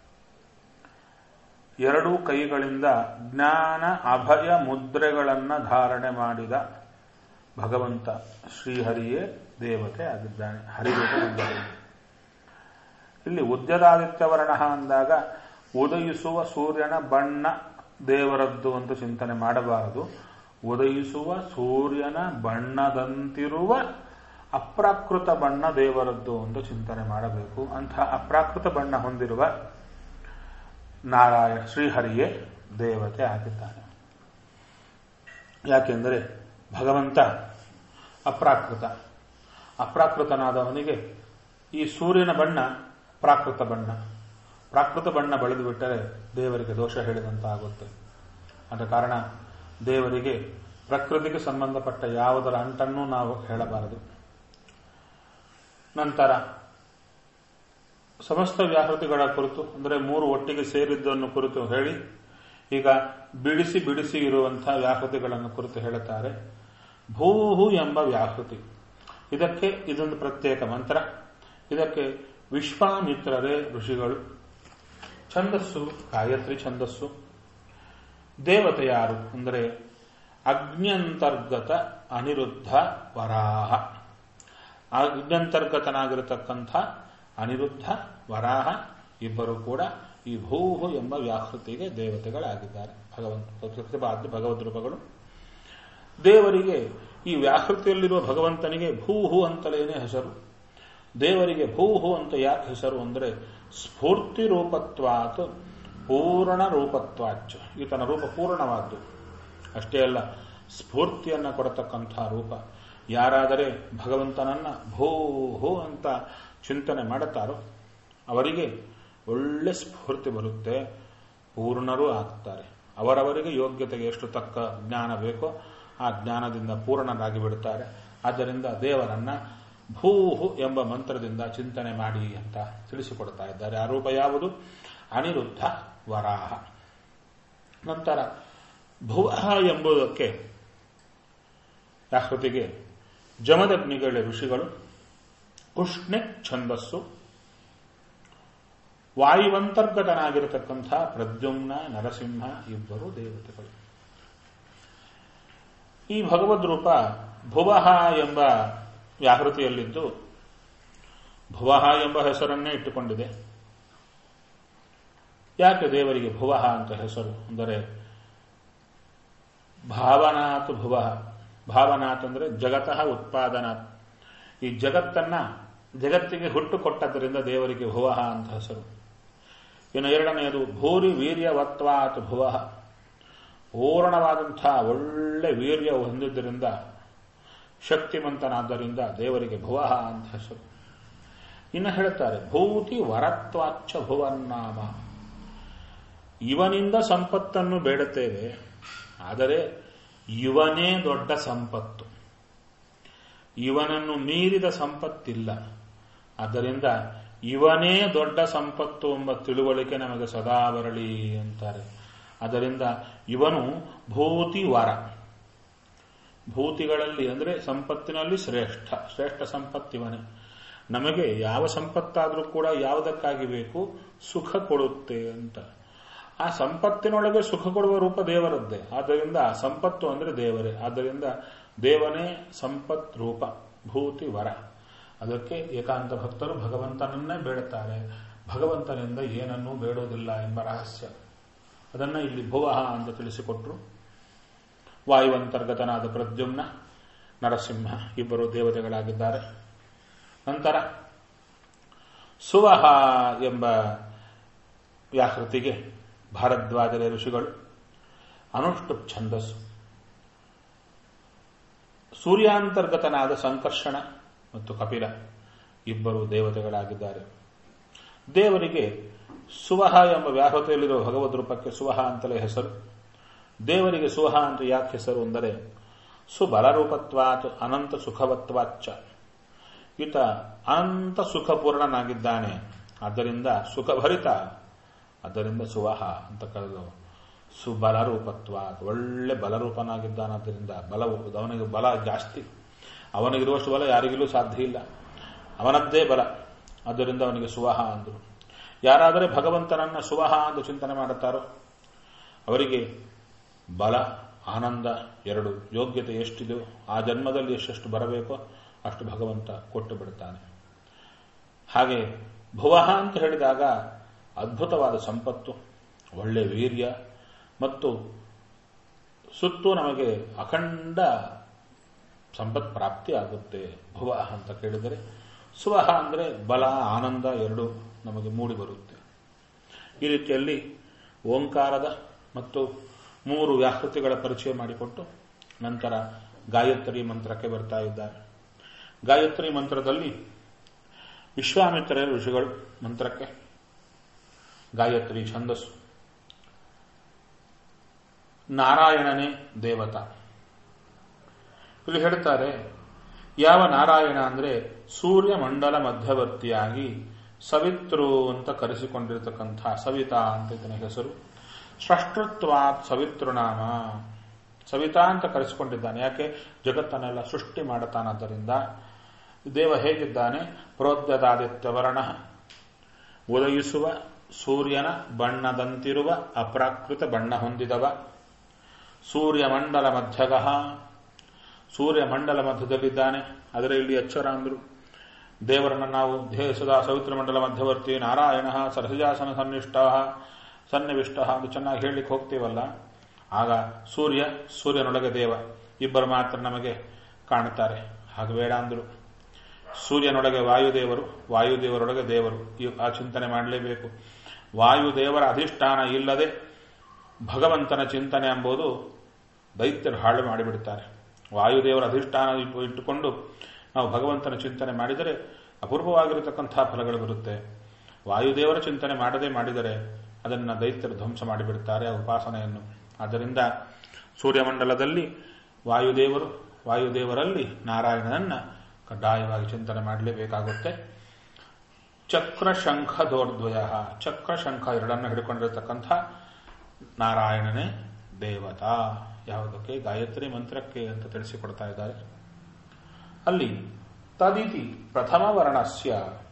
ಎರಡೂ ಕೈಗಳಿಂದ ಜ್ಞಾನ ಅಭಯ ಮುದ್ರೆಗಳನ್ನು ಧಾರಣೆ ಮಾಡಿದ ಭಗವಂತ ಶ್ರೀಹರಿಯೇ ದೇವತೆ ಆಗಿದ್ದಾನೆ, ಹರಿದೇವತೆ. ಇಲ್ಲಿ ಉದ್ಯದಾದಿತ್ಯವರ್ಣ ಅಂದಾಗ ಉದಯಿಸುವ ಸೂರ್ಯನ ಬಣ್ಣ ದೇವರದ್ದು ಅಂತ ಚಿಂತನೆ ಮಾಡಬಾರದು. ಉದಯಿಸುವ ಸೂರ್ಯನ ಬಣ್ಣದಂತಿರುವ ಅಪ್ರಾಕೃತ ಬಣ್ಣ ದೇವರದ್ದು ಅಂತ ಚಿಂತನೆ ಮಾಡಬೇಕು. ಅಂತಹ ಅಪ್ರಾಕೃತ ಬಣ್ಣ ಹೊಂದಿರುವ ನಾರಾಯಣ ಶ್ರೀಹರಿಯೇ ದೇವತೆ ಆಗಿದ್ದಾನೆ. ಯಾಕೆಂದರೆ ಭಗವಂತ ಅಪ್ರಾಕೃತ. ಅಪ್ರಾಕೃತನಾದವನಿಗೆ ಈ ಸೂರ್ಯನ ಬಣ್ಣ ಪ್ರಾಕೃತ ಬಣ್ಣ. ಪ್ರಾಕೃತ ಬಣ್ಣ ಬೆಳೆದು ಬಿಟ್ಟರೆ ದೇವರಿಗೆ ದೋಷ ಹೇಳಿದಂತಾಗುತ್ತೆ. ಆದ ಕಾರಣ ದೇವರಿಗೆ ಪ್ರಕೃತಿಗೆ ಸಂಬಂಧಪಟ್ಟ ಯಾವುದರ ಅಂಟನ್ನೂ ನಾವು ಹೇಳಬಾರದು. ನಂತರ ಸಮಸ್ತ ವ್ಯಾಹೃತಿಗಳ ಕುರಿತು ಅಂದರೆ ಮೂರು ಒಟ್ಟಿಗೆ ಸೇರಿದ್ದನ್ನು ಕುರಿತು ಹೇಳಿ ಈಗ ಬಿಡಿಸಿ ಬಿಡಿಸಿ ಇರುವಂತಹ ವ್ಯಾಹೃತಿಗಳನ್ನು ಕುರಿತು ಹೇಳುತ್ತಾರೆ. ಭೂಹು ಎಂಬ ವ್ಯಾಹೃತಿ, ಇದಕ್ಕೆ ಇದೊಂದು ಪ್ರತ್ಯೇಕ ಮಂತ್ರ. ಇದಕ್ಕೆ ವಿಶ್ವಾಮಿತ್ರರೇ ಋಷಿಗಳು. ಛಂದಸ್ಸು ಗಾಯತ್ರಿ ಛಂದಸ್ಸು. ದೇವತೆ ಯಾರು ಅಂದರೆ ಅಗ್ನ್ಯಂತರ್ಗತ ಅನಿರುದ್ಧ ವರಾಹ. ಅಗ್ನ್ಯಂತರ್ಗತನಾಗಿರತಕ್ಕಂಥ ಅನಿರುದ್ಧ ವರಾಹ ಇಬ್ಬರು ಕೂಡ ಈ ಭೂಹು ಎಂಬ ವ್ಯಾಹೃತಿಗೆ ದೇವತೆಗಳಾಗಿದ್ದಾರೆ. ಭಗವಂತ ಭಗವದ್ ರೂಪಗಳು. ದೇವರಿಗೆ ಈ ವ್ಯಾಹೃತಿಯಲ್ಲಿರುವ ಭಗವಂತನಿಗೆ ಭೂಹು ಅಂತಲೇನೆ ಹೆಸರು. ದೇವರಿಗೆ ಭೂಹು ಅಂತ ಯಾಕೆ ಹೆಸರು ಅಂದರೆ ಸ್ಫೂರ್ತಿ ರೂಪತ್ವಾತ್ ಪೂರ್ಣ ರೂಪತ್ವಾಚ್. ಈತನ ರೂಪ ಪೂರ್ಣವಾದ್ದು. ಅಷ್ಟೇ ಅಲ್ಲ, ಸ್ಫೂರ್ತಿಯನ್ನು ಕೊಡತಕ್ಕಂಥ ರೂಪ. ಯಾರಾದರೆ ಭಗವಂತನನ್ನ ಭೂಹು ಅಂತ ಚಿಂತನೆ ಮಾಡುತ್ತಾರೋ ಅವರಿಗೆ ಒಳ್ಳೆ ಸ್ಫೂರ್ತಿ ಬರುತ್ತೆ, ಪೂರ್ಣರೂ ಆಗ್ತಾರೆ. ಅವರವರಿಗೆ ಯೋಗ್ಯತೆಗೆ ಎಷ್ಟು ತಕ್ಕ ಜ್ಞಾನ ಬೇಕೋ ಆ ಜ್ಞಾನದಿಂದ ಪೂರ್ಣರಾಗಿ ಬಿಡುತ್ತಾರೆ. ಆದ್ದರಿಂದ ದೇವರನ್ನ ಭೂಹು ಎಂಬ ಮಂತ್ರದಿಂದ ಚಿಂತನೆ ಮಾಡಿ ಅಂತ ತಿಳಿಸಿಕೊಡ್ತಾ ಇದ್ದಾರೆ. ಆ ರೂಪ ಯಾವುದು? ಅನಿರುದ್ಧ ವರಾಹ. ನಂತರ ಭುವಃ ಎಂಬುದಕ್ಕೆ ವ್ಯಾಹೃತಿಗೆ ಜಮದಗ್ನಿಗಳ ಋಷಿಗಳು. ಉಷ್ಣೆ ಛಂದಸ್ಸು. ವಾಯುವಂತರ್ಗತನಾಗಿರತಕ್ಕಂಥ ಪ್ರದ್ಯುಮ್ನ ನರಸಿಂಹ ಇಬ್ಬರು ದೇವತೆಗಳು. ಈ ಭಗವದ್ ರೂಪ ಭುವಃ ಎಂಬ ವ್ಯಾಹೃತಿಯಲ್ಲಿದ್ದು ಭುವಃ ಎಂಬ ಹೆಸರನ್ನೇ ಇಟ್ಟುಕೊಂಡಿದೆ. ಯಾಕೆ ದೇವರಿಗೆ ಭುವಃ ಅಂತ ಹೆಸರು ಅಂದರೆ ಭಾವನಾತ್ ಭುವಃ. ಭಾವನಾತ್ ಅಂದರೆ ಜಗತಃ ಉತ್ಪಾದನಾತ್. ಈ ಜಗತ್ತನ್ನ ಜಗತ್ತಿಗೆ ಹುಟ್ಟು ಕೊಟ್ಟದ್ದರಿಂದ ದೇವರಿಗೆ ಭುವಃ ಅಂತ ಹೆಸರು. ಇನ್ನು ಎರಡನೆಯದು ಭೂರಿ ವೀರ್ಯವತ್ವಾತ್ ಭುವಃ. ಪೂರ್ಣವಾದಂಥ ಒಳ್ಳೆ ವೀರ್ಯ ಹೊಂದಿದ್ದರಿಂದ ಶಕ್ತಿಮಂತನಾದ್ದರಿಂದ ದೇವರಿಗೆ ಭುವಃ ಅಂತ ಹೆಸರು. ಇನ್ನು ಹೇಳುತ್ತಾರೆ ಭೂತಿ ವರತ್ವಾಚ್ಚ ಭುವನ್ನಾಮ. ಇವನಿಂದ ಸಂಪತ್ತನ್ನು ಬೇಡುತ್ತೇವೆ, ಆದರೆ ಇವನೇ ದೊಡ್ಡ ಸಂಪತ್ತು. ಇವನನ್ನು ಮೀರಿದ ಸಂಪತ್ತಿಲ್ಲ. ಆದ್ದರಿಂದ ಇವನೇ ದೊಡ್ಡ ಸಂಪತ್ತು ಎಂಬ ತಿಳುವಳಿಕೆ ನಮಗೆ ಸದಾ ಬರಲಿ ಅಂತಾರೆ. ಅದರಿಂದ ಇವನು ಭೂತಿ ವರ. ಭೂತಿಗಳಲ್ಲಿ ಅಂದರೆ ಸಂಪತ್ತಿನಲ್ಲಿ ಶ್ರೇಷ್ಠ ಶ್ರೇಷ್ಠ ಸಂಪತ್ತಿವನೇ. ನಮಗೆ ಯಾವ ಸಂಪತ್ತಾದರೂ ಕೂಡ ಯಾವುದಕ್ಕಾಗಿ ಬೇಕು? ಸುಖ ಕೊಡುತ್ತೆ ಅಂತ. ಆ ಸಂಪತ್ತಿನೊಳಗೆ ಸುಖ ಕೊಡುವ ರೂಪ ದೇವರದ್ದೇ. ಆದ್ದರಿಂದ ಸಂಪತ್ತು ಅಂದರೆ ದೇವರೇ. ಆದ್ದರಿಂದ ದೇವನೇ ಸಂಪತ್ ರೂಪ ಭೂತಿ ವರ. ಅದಕ್ಕೆ ಏಕಾಂತ ಭಕ್ತರು ಭಗವಂತನನ್ನೇ ಬೇಡುತ್ತಾರೆ. ಭಗವಂತನಿಂದ ಏನನ್ನೂ ಬೇಡೋದಿಲ್ಲ ಎಂಬ ರಹಸ್ಯ ಅದನ್ನು ಇಲ್ಲಿ ಭುವಃ ಅಂತ ತಿಳಿಸಿಕೊಟ್ರು. ವಾಯುವಂತರ್ಗತನಾದ ಪ್ರದ್ಯುಮ್ನ ನರಸಿಂಹ ಇಬ್ಬರು ದೇವತೆಗಳಾಗಿದ್ದಾರೆ. ನಂತರ ಸುವಹ ಎಂಬ ವ್ಯಾಹೃತಿಗೆ ಭಾರದ್ವಾಜರ ಋಷಿಗಳು. ಅನುಷ್ಠುಪ್ ಛಂದಸ್ಸು. ಸೂರ್ಯಾಂತರ್ಗತನಾದ ಸಂಕರ್ಷಣ ಮತ್ತು ಕಪಿಲ ಇಬ್ಬರು ದೇವತೆಗಳಾಗಿದ್ದಾರೆ. ದೇವರಿಗೆ ಸುವಹ ಎಂಬ ವ್ಯಾಹೃತಿಯಲ್ಲಿರುವ ಭಗವದ್ ರೂಪಕ್ಕೆ ಸುವಹ ಅಂತಲೇ ಹೆಸರು. ದೇವರಿಗೆ ಸುವಹ ಅಂತ ಯಾಕೆ ಹೆಸರು ಅಂದರೆ ಸುಬಲರೂಪತ್ವಾತ್ ಅನಂತ ಸುಖವತ್ವಾಚ್ಚ. ಈತ ಅನಂತ ಸುಖಪೂರ್ಣನಾಗಿದ್ದಾನೆ, ಆದ್ದರಿಂದ ಸುಖಭರಿತ. ಆದ್ದರಿಂದ ಸುವಹ ಅಂತ ಕರೆದು ಸುಬಲರೂಪತ್ವ, ಒಳ್ಳೆ ಬಲರೂಪನಾಗಿದ್ದಾನಾದ್ದರಿಂದ ಬಲವು ಅವನಿಗೆ ಬಲ ಜಾಸ್ತಿ. ಅವನಿಗಿರುವಷ್ಟು ಬಲ ಯಾರಿಗಿಲ್ಲೂ ಸಾಧ್ಯ ಇಲ್ಲ, ಅವನದ್ದೇ ಬಲ. ಆದ್ದರಿಂದ ಅವನಿಗೆ ಸುವಹ ಅಂದರು. ಯಾರಾದರೆ ಭಗವಂತನನ್ನ ಸುವಹ ಎಂದು ಚಿಂತನೆ ಮಾಡುತ್ತಾರೋ ಅವರಿಗೆ ಬಲ ಆನಂದ ಎರಡು ಯೋಗ್ಯತೆ ಎಷ್ಟಿದೆಯೋ ಆ ಜನ್ಮದಲ್ಲಿ ಎಷ್ಟೆಷ್ಟು ಬರಬೇಕೋ ಅಷ್ಟು ಭಗವಂತ ಕೊಟ್ಟು ಬಿಡುತ್ತಾನೆ. ಹಾಗೆ ಭುವಃ ಅಂತ ಹೇಳಿದಾಗ ಅದ್ಭುತವಾದ ಸಂಪತ್ತು, ಒಳ್ಳೆ ವೀರ್ಯ ಮತ್ತು ಸುತ್ತು ನಮಗೆ ಅಖಂಡ ಸಂಪತ್ ಪ್ರಾಪ್ತಿ ಆಗುತ್ತೆ ಭುವಃ ಅಂತ ಕೇಳಿದರೆ. ಸುವಹ ಅಂದರೆ ಬಲ ಆನಂದ ಎರಡು ನಮಗೆ ಮೂಡಿ ಬರುತ್ತೆ. ಈ ರೀತಿಯಲ್ಲಿ ಓಂಕಾರದ ಮತ್ತು ಮೂರು ವ್ಯಾಹೃತಿಗಳ ಪರಿಚಯ ಮಾಡಿಕೊಟ್ಟು ನಂತರ ಗಾಯತ್ರಿ ಮಂತ್ರಕ್ಕೆ ಬರ್ತಾ ಇದ್ದಾರೆ. ಗಾಯತ್ರಿ ಮಂತ್ರದಲ್ಲಿ ವಿಶ್ವಾಮಿತ್ರ ಋಷಿಗಳು ಮಂತ್ರಕ್ಕೆ ಗಾಯತ್ರಿ ಛಂದಸ್ಸು. ನಾರಾಯಣನೇ ದೇವತಾ. ಇಲ್ಲಿ ಹೇಳ್ತಾರೆ ಯಾವ ನಾರಾಯಣ ಅಂದ್ರೆ ಸೂರ್ಯ ಮಂಡಲ ಮಧ್ಯವರ್ತಿಯಾಗಿ ಸವಿತೃ ಅಂತ ಕರೆಸಿಕೊಂಡಿರತಕ್ಕಂಥ ಸವಿತಾ ಅಂತ ಇದನ್ನ ಹೆಸರು. ಸ್ರಷ್ಟೃತ್ವಾತ್ ಸವಿತೃನಾಮ, ಸವಿತಾ ಅಂತ ಕರೆಸಿಕೊಂಡಿದ್ದಾನೆ. ಯಾಕೆ? ಜಗತ್ತನ್ನೆಲ್ಲ ಸೃಷ್ಟಿ ಮಾಡುತ್ತಾನಾದ್ದರಿಂದ. ದೇವ ಹೇಗಿದ್ದಾನೆ? ಪ್ರೋದ್ಯದಾದಿತ್ಯ ವರ್ಣ, ಉದಯಿಸುವ ಸೂರ್ಯನ ಬಣ್ಣದಂತಿರುವ ಅಪ್ರಾಕೃತ ಬಣ್ಣ ಹೊಂದಿದವ. ಸೂರ್ಯಮಂಡಲ ಮಧ್ಯಗಃ, ಸೂರ್ಯಮಂಡಲ ಮಧ್ಯದಲ್ಲಿದ್ದಾನೆ. ಆದರೆ ಇಲ್ಲಿ ಎಚ್ಚರ ಅಂದ್ರು, ದೇವರನ್ನ ನಾವು ಧ್ಯೇಯ ಸದಾ ಸವಿತ್ರ ಮಂಡಲ ಮಧ್ಯವರ್ತಿ ನಾರಾಯಣ ಸರಸಿಜಾಸನ ಸನ್ನಿಷ್ಠ ಸನ್ನಿವಿಷ್ಟ ಅದು ಚೆನ್ನಾಗಿ ಹೇಳಲಿಕ್ಕೆ ಹೋಗ್ತೀವಲ್ಲ, ಆಗ ಸೂರ್ಯ ಸೂರ್ಯನೊಳಗೆ ದೇವ ಇಬ್ಬರು ಮಾತ್ರ ನಮಗೆ ಕಾಣುತ್ತಾರೆ. ಹಾಗೆ ಬೇಡ ಅಂದ್ರು. ಸೂರ್ಯನೊಳಗೆ ವಾಯುದೇವರು, ವಾಯುದೇವರೊಳಗೆ ದೇವರು, ಆ ಚಿಂತನೆ ಮಾಡಲೇಬೇಕು. ವಾಯುದೇವರ ಅಧಿಷ್ಠಾನ ಇಲ್ಲದೆ ಭಗವಂತನ ಚಿಂತನೆ ಎಂಬುದು ದೈತ್ಯರು ಹಾಳು ಮಾಡಿಬಿಡ್ತಾರೆ. ವಾಯುದೇವರ ಅಧಿಷ್ಠಾನ ಇಟ್ಟುಕೊಂಡು ನಾವು ಭಗವಂತನ ಚಿಂತನೆ ಮಾಡಿದರೆ ಅಪೂರ್ವವಾಗಿರತಕ್ಕಂಥ ಫಲಗಳು ಬರುತ್ತೆ. ವಾಯುದೇವರ ಚಿಂತನೆ ಮಾಡದೆ ಮಾಡಿದರೆ ಅದನ್ನು ದೈತ್ಯರು ಧ್ವಂಸ ಮಾಡಿಬಿಡ್ತಾರೆ ಆ ಉಪಾಸನೆಯನ್ನು. ಆದ್ದರಿಂದ ಸೂರ್ಯಮಂಡಲದಲ್ಲಿ ವಾಯುದೇವರು, ವಾಯುದೇವರಲ್ಲಿ ನಾರಾಯಣನನ್ನ ಕಡ್ಡಾಯವಾಗಿ ಚಿಂತನೆ ಮಾಡಲೇಬೇಕಾಗುತ್ತೆ. ಚಕ್ರ ಶಂಖ ದೋರ್ದ್ವಯ, ಚಕ್ರ ಶಂಖ ಎರಡನ್ನು ಹಿಡ್ಕೊಂಡಿರತಕ್ಕಂಥ ನಾರಾಯಣನೇ ದೇವತಾ. ಯಾವುದಕ್ಕೆ? ಗಾಯತ್ರಿ ಮಂತ್ರಕ್ಕೆ ಅಂತ ತಿಳಿಸಿಕೊಡ್ತಾ ಇದ್ದಾರೆ. ಅಲ್ಲಿ ತದಿತಿ ಪ್ರಥಮ ವರ್ಣಸ್ಯ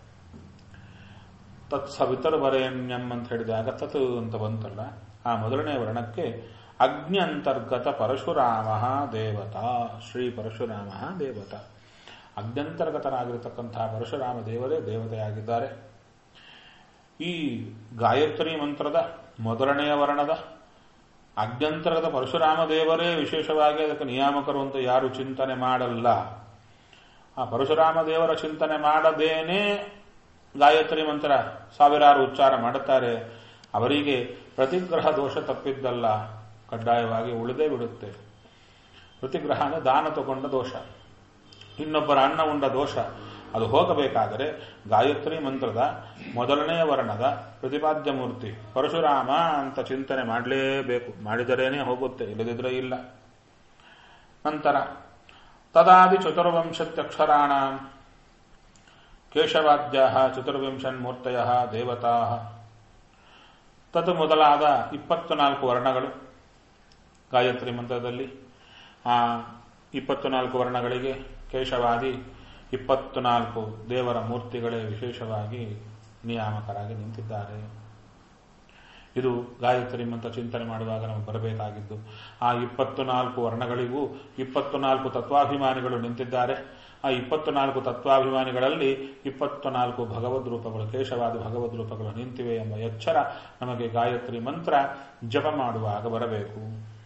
ತತ್ಸವಿತರ್ವರೇಣ್ಯಂ ಅಂತ ಹೇಳಿದಾಗ ತತ್ ಅಂತ ಬಂತಲ್ಲ, ಆ ಮೊದಲನೇ ವರ್ಣಕ್ಕೆ ಅಗ್ನಿ ಅಂತರ್ಗತ ಪರಶುರಾಮ ದೇವತಾ, ಶ್ರೀ ಪರಶುರಾಮ ದೇವತಾ. ಅಗ್ನ್ಯಂತರ್ಗತನಾಗಿರತಕ್ಕಂತಹ ಪರಶುರಾಮ ದೇವರೇ ದೇವತೆಯಾಗಿದ್ದಾರೆ. ಈ ಗಾಯತ್ರಿ ಮಂತ್ರದ ಮೊದಲನೆಯ ವರ್ಣದ ಅಗ್ನ್ಯಂತರ್ಗತ ಪರಶುರಾಮ ದೇವರೇ ವಿಶೇಷವಾಗಿ ಅದಕ್ಕೆ ನಿಯಾಮಕರು ಅಂತ ಯಾರು ಚಿಂತನೆ ಮಾಡಲ್ಲ, ಆ ಪರಶುರಾಮ ದೇವರ ಚಿಂತನೆ ಮಾಡದೇನೆ ಗಾಯತ್ರಿ ಮಂತ್ರ ಸಾವಿರಾರು ಉಚ್ಚಾರ ಮಾಡುತ್ತಾರೆ, ಅವರಿಗೆ ಪ್ರತಿಗ್ರಹ ದೋಷ ತಪ್ಪಿದ್ದಲ್ಲ, ಕಡ್ಡಾಯವಾಗಿ ಉಳಿದೇ ಬಿಡುತ್ತೆ. ಪ್ರತಿಗ್ರಹ ಅಂದರೆ ದಾನ ತಗೊಂಡ ದೋಷ, ಇನ್ನೊಬ್ಬರ ಅನ್ನ ಉಂಡ ದೋಷ, ಅದು ಹೋಗಬೇಕಾದರೆ ಗಾಯತ್ರಿ ಮಂತ್ರದ ಮೊದಲನೆಯ ವರ್ಣದ ಪ್ರತಿಪಾದ್ಯ ಮೂರ್ತಿ ಪರಶುರಾಮ ಅಂತ ಚಿಂತನೆ ಮಾಡಲೇಬೇಕು. ಮಾಡಿದರೇನೆ ಹೋಗುತ್ತೆ, ಇಲ್ಲದಿದ್ರೆ ಇಲ್ಲ. ನಂತರ ತದಾದಿ ಚತುರ್ವಿಂಶತ್ಯಕ್ಷರಾಣ ಕೇಶವಾದ್ಯ ಚತುರ್ವಿಂಶನ್ಮೂರ್ತಯ ದೇವತಾ. ತತ್ ಮೊದಲಾದ ಇಪ್ಪತ್ತು ನಾಲ್ಕು ವರ್ಣಗಳು ಗಾಯತ್ರಿ ಮಂತ್ರದಲ್ಲಿ. ಆ ಇಪ್ಪತ್ತು ನಾಲ್ಕು ವರ್ಣಗಳಿಗೆ ಕೇಶವಾದಿ ಇಪ್ಪತ್ತು ನಾಲ್ಕು ದೇವರ ಮೂರ್ತಿಗಳೇ ವಿಶೇಷವಾಗಿ ನಿಯಾಮಕರಾಗಿ ನಿಂತಿದ್ದಾರೆ. ಇದು ಗಾಯತ್ರಿ ಮಂತ್ರ ಚಿಂತನೆ ಮಾಡುವಾಗ ನಮಗೆ ಬರಬೇಕಾಗಿದ್ದು. ಆ ಇಪ್ಪತ್ತು ನಾಲ್ಕು ವರ್ಣಗಳಿಗೂ ಇಪ್ಪತ್ತು ನಾಲ್ಕು ತತ್ವಾಭಿಮಾನಿಗಳು ನಿಂತಿದ್ದಾರೆ. ಆ ಇಪ್ಪತ್ತು ನಾಲ್ಕು ತತ್ವಾಭಿಮಾನಿಗಳಲ್ಲಿ ಇಪ್ಪತ್ತು ನಾಲ್ಕು ಭಗವದ್ ರೂಪಗಳು, ಕೇಶವಾದ ಭಗವದ್ ರೂಪಗಳು ನಿಂತಿವೆ ಎಂಬ ಎಚ್ಚರ ನಮಗೆ ಗಾಯತ್ರಿ ಮಂತ್ರ ಜಪ ಮಾಡುವಾಗ ಬರಬೇಕು.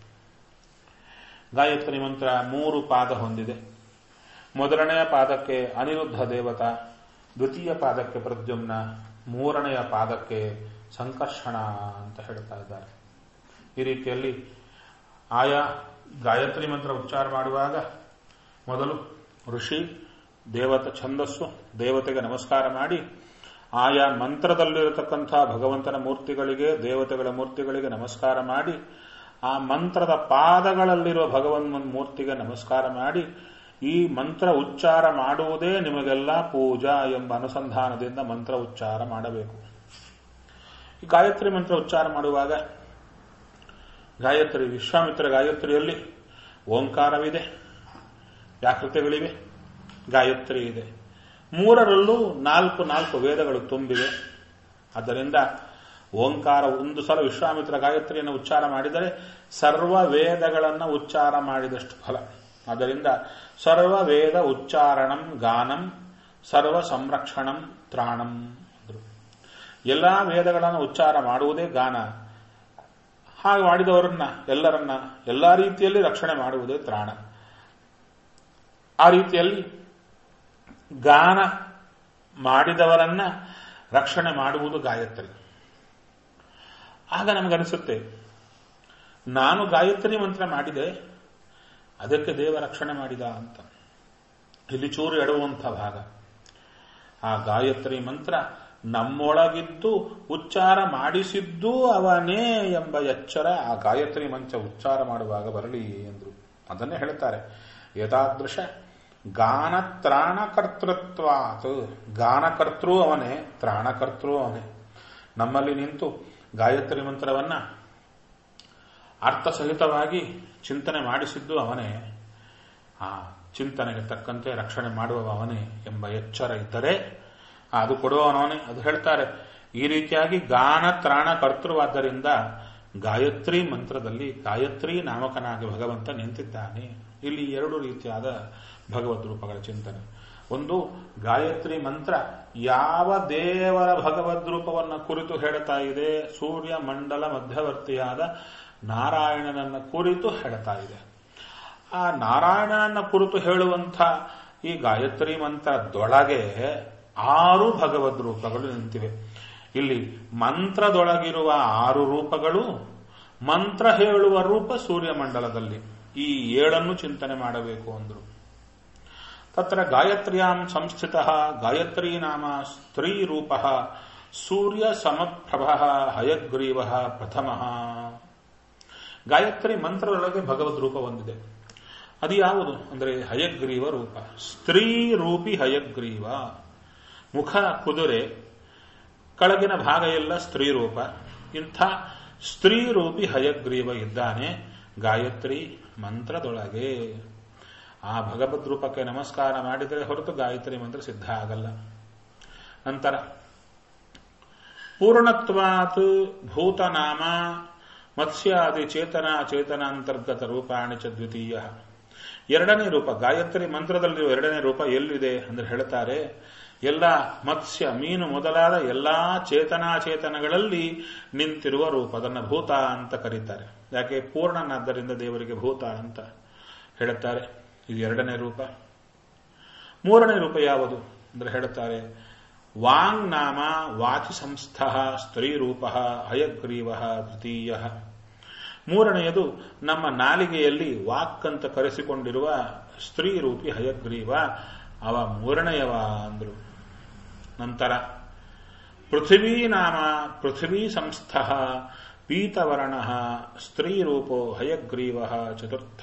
ಗಾಯತ್ರಿ ಮಂತ್ರ ಮೂರು ಪಾದ ಹೊಂದಿದೆ. ಮೊದಲನೆಯ ಪಾದಕ್ಕೆ ಅನಿರುದ್ಧ ದೇವತಾ, ದ್ವಿತೀಯ ಪಾದಕ್ಕೆ ಪ್ರದ್ಯುಮ್ನ, ಮೂರನೆಯ ಪಾದಕ್ಕೆ ಸಂಕರ್ಷಣ ಅಂತ ಹೇಳ್ತಾ ಇದ್ದಾರೆ. ಈ ರೀತಿಯಲ್ಲಿ ಆಯಾ ಗಾಯತ್ರಿ ಮಂತ್ರ ಉಚ್ಚಾರ ಮಾಡುವಾಗ ಮೊದಲು ಋಷಿ ದೇವತ ಛಂದಸ್ಸು ದೇವತೆಗೆ ನಮಸ್ಕಾರ ಮಾಡಿ, ಆಯಾ ಮಂತ್ರದಲ್ಲಿರತಕ್ಕಂಥ ಭಗವಂತನ ಮೂರ್ತಿಗಳಿಗೆ, ದೇವತೆಗಳ ಮೂರ್ತಿಗಳಿಗೆ ನಮಸ್ಕಾರ ಮಾಡಿ, ಆ ಮಂತ್ರದ ಪಾದಗಳಲ್ಲಿರುವ ಭಗವನ್ ಮೂರ್ತಿಗೆ ನಮಸ್ಕಾರ ಮಾಡಿ, ಈ ಮಂತ್ರ ಉಚ್ಚಾರ ಮಾಡುವುದೇ ನಿಮಗೆಲ್ಲ ಪೂಜಾ ಎಂಬ ಅನುಸಂಧಾನದಿಂದ ಮಂತ್ರ ಉಚ್ಚಾರ ಮಾಡಬೇಕು. ಈ ಗಾಯತ್ರಿ ಮಂತ್ರ ಉಚ್ಚಾರ ಮಾಡುವಾಗ ಗಾಯತ್ರಿ ವಿಶ್ವಾಮಿತ್ರ ಗಾಯತ್ರಿಯಲ್ಲಿ ಓಂಕಾರವಿದೆ, ವ್ಯಾಕೃತಿಗಳಿವೆ, ಗಾಯತ್ರಿ ಇದೆ. ಮೂರರಲ್ಲೂ ನಾಲ್ಕು ನಾಲ್ಕು ವೇದಗಳು ತುಂಬಿವೆ. ಆದ್ದರಿಂದ ಓಂಕಾರ ಒಂದು ಸಲ ವಿಶ್ವಾಮಿತ್ರ ಗಾಯತ್ರಿಯನ್ನು ಉಚ್ಚಾರ ಮಾಡಿದರೆ ಸರ್ವ ವೇದಗಳನ್ನು ಉಚ್ಚಾರ ಮಾಡಿದಷ್ಟು ಫಲ. ಆದ್ದರಿಂದ ಸರ್ವ ವೇದ ಉಚ್ಚಾರಣಂ ಗಾನಂ ಸರ್ವ ಸಂರಕ್ಷಣಂ ತ್ರಾಣಂ. ಎಲ್ಲಾ ವೇದಗಳನ್ನು ಉಚ್ಚಾರ ಮಾಡುವುದೇ ಗಾನ. ಹಾಗೆ ಮಾಡಿದವರನ್ನ ಎಲ್ಲರನ್ನ ಎಲ್ಲಾ ರೀತಿಯಲ್ಲಿ ರಕ್ಷಣೆ ಮಾಡುವುದೇ ತ್ರಾಣ. ಆ ರೀತಿಯಲ್ಲಿ ಗಾನ ಮಾಡಿದವರನ್ನ ರಕ್ಷಣೆ ಮಾಡುವುದು ಗಾಯತ್ರಿ. ಆಗ ನಮಗನಿಸುತ್ತೆ, ನಾನು ಗಾಯತ್ರಿ ಮಂತ್ರ ಮಾಡಿದೆ, ಅದಕ್ಕೆ ದೇವ ರಕ್ಷಣೆ ಮಾಡಿದ ಅಂತ. ಇಲ್ಲಿ ಚೂರು ಎಡುವಂಥ ಭಾಗ. ಆ ಗಾಯತ್ರಿ ಮಂತ್ರ ನಮ್ಮೊಳಗಿದ್ದು ಉಚ್ಚಾರ ಮಾಡಿಸಿದ್ದು ಅವನೇ ಎಂಬ ಎಚ್ಚರ ಆ ಗಾಯತ್ರಿ ಮಂತ್ರ ಉಚ್ಚಾರ ಮಾಡುವಾಗ ಬರಲಿ ಎಂದರು. ಅದನ್ನೇ ಹೇಳ್ತಾರೆ, ಯಥಾದೃಶ ಗಾನ ತ್ರಾಣಕರ್ತೃತ್ವಾತ್. ಗಾನಕರ್ತೃ ಅವನೇ, ತ್ರಾಣಕರ್ತೃ ಅವನೇ. ನಮ್ಮಲ್ಲಿ ನಿಂತು ಗಾಯತ್ರಿ ಮಂತ್ರವನ್ನ ಅರ್ಥಸಹಿತವಾಗಿ ಚಿಂತನೆ ಮಾಡಿಸಿದ್ದು ಅವನೇ, ಆ ಚಿಂತನೆಗೆ ತಕ್ಕಂತೆ ರಕ್ಷಣೆ ಮಾಡುವ ಅವನೇ ಎಂಬ ಎಚ್ಚರ ಇದ್ದರೆ ಅದು ಕೊಡುವವನವನೇ. ಅದು ಹೇಳ್ತಾರೆ, ಈ ರೀತಿಯಾಗಿ ಗಾನ ತ್ರಾಣ ಕರ್ತೃವಾದ್ದರಿಂದ ಗಾಯತ್ರಿ ಮಂತ್ರದಲ್ಲಿ ಗಾಯತ್ರಿ ನಾಮಕನಾಗಿ ಭಗವಂತ ನಿಂತಿದ್ದಾನೆ. ಇಲ್ಲಿ ಎರಡು ರೀತಿಯಾದ ಭಗವದ್ ರೂಪಗಳ ಚಿಂತನೆ. ಒಂದು, ಗಾಯತ್ರಿ ಮಂತ್ರ ಯಾವ ದೇವರ ಭಗವದ್ ರೂಪವನ್ನು ಕುರಿತು ಹೇಳ್ತಾ ಇದೆ? ಸೂರ್ಯ ಮಂಡಲ ಮಧ್ಯವರ್ತಿಯಾದ ನಾರಾಯಣನನ್ನ ಕುರಿತು ಹೇಳ್ತಾ ಇದೆ. ಆ ನಾರಾಯಣನನ್ನ ಕುರಿತು ಹೇಳುವಂಥ ಈ ಗಾಯತ್ರಿ ಮಂತ್ರದೊಳಗೆ ಆರು ಭಗವದ್ ರೂಪಗಳು ನಿಂತಿವೆ. ಇಲ್ಲಿ ಮಂತ್ರದೊಳಗಿರುವ ಆರು ರೂಪಗಳು, ಮಂತ್ರ ಹೇಳುವ ರೂಪ ಸೂರ್ಯಮಂಡಲದಲ್ಲಿ. ಈ ಏಳನ್ನು ಚಿಂತನೆ ಮಾಡಬೇಕು ಅಂದ್ರು. ತತ್ರ ಗಾಯತ್ರ್ಯಾಂ ಸಂಸ್ಥಿತ ಗಾಯತ್ರೀ ನಾಮ ಸ್ತ್ರೀ ರೂಪ ಸೂರ್ಯ ಸಮಪ್ರಭ ಹಯಗ್ರೀವ ಪ್ರಥಮ. ಗಾಯತ್ರಿ ಮಂತ್ರದೊಳಗೆ ಭಗವದ್ ರೂಪ ಹೊಂದಿದೆ. ಅದು ಯಾವುದು ಅಂದರೆ ಹಯಗ್ರೀವ ರೂಪ. ಸ್ತ್ರೀ ರೂಪಿ ಹಯಗ್ರೀವ. ಮುಖ ಕುದುರೆ, ಕೆಳಗಿನ ಭಾಗ ಎಲ್ಲ ಸ್ತ್ರೀ ರೂಪ. ಇಂಥ ಸ್ತ್ರೀ ರೂಪಿ ಹಯಗ್ರೀವ ಇದ್ದಾನೆ ಗಾಯತ್ರಿ ಮಂತ್ರದೊಳಗೆ. ಆ ಭಗವದ್ ರೂಪಕ್ಕೆ ನಮಸ್ಕಾರ ಮಾಡಿದರೆ ಹೊರತು ಗಾಯತ್ರಿ ಮಂತ್ರ ಸಿದ್ಧ ಆಗಲ್ಲ. ನಂತರ ಪೂರ್ಣತ್ವಾತ್ ಭೂತನಾಮ ಮತ್ಸ್ಯಾದಿ ಚೇತನ ಚೇತನಾಂತರ್ಗತ ರೂಪಾಣಿ ಚ ದ್ವಿತೀಯ. ಎರಡನೇ ರೂಪ ಗಾಯತ್ರಿ ಮಂತ್ರದಲ್ಲಿರುವ ಎರಡನೇ ರೂಪ ಎಲ್ಲಿದೆ ಅಂದ್ರೆ ಹೇಳ್ತಾರೆ, ಎಲ್ಲ ಮತ್ಸ್ಯ ಮೀನು ಮೊದಲಾದ ಎಲ್ಲಾ ಚೇತನಾಚೇತನಗಳಲ್ಲಿ ನಿಂತಿರುವ ರೂಪ. ಅದನ್ನು ಭೂತ ಅಂತ ಕರೀತಾರೆ. ಯಾಕೆ? ಪೂರ್ಣನಾದ್ದರಿಂದ ದೇವರಿಗೆ ಭೂತ ಅಂತ ಹೇಳುತ್ತಾರೆ. ಇದು ಎರಡನೇ ರೂಪ. ಮೂರನೇ ರೂಪ ಯಾವುದು ಅಂದ್ರೆ ಹೇಳುತ್ತಾರೆ, ವಾಂಗ್ ನಾಮ ವಾಚಿ ಸಂಸ್ಥ ಸ್ತ್ರೀ ರೂಪ ಹಯಗ್ರೀವ ದ್ವಿತೀಯ. ಮೂರನೆಯದು ನಮ್ಮ ನಾಲಿಗೆಯಲ್ಲಿ ವಾಕ್ ಅಂತ ಕರೆಸಿಕೊಂಡಿರುವ ಸ್ತ್ರೀ ರೂಪಿ ಹಯಗ್ರೀವ, ಅವ ಮೂರನೆಯವ ಅಂದ್ರು. ನಂತರ ಪೃಥ್ವೀ ನಾಮ ಪೃಥ್ವೀ ಸಂಸ್ಥ ಪೀತವರ್ಣ ಸ್ತ್ರೀ ರೂಪೋ ಹಯಗ್ರೀವ ಚತುರ್ಥ.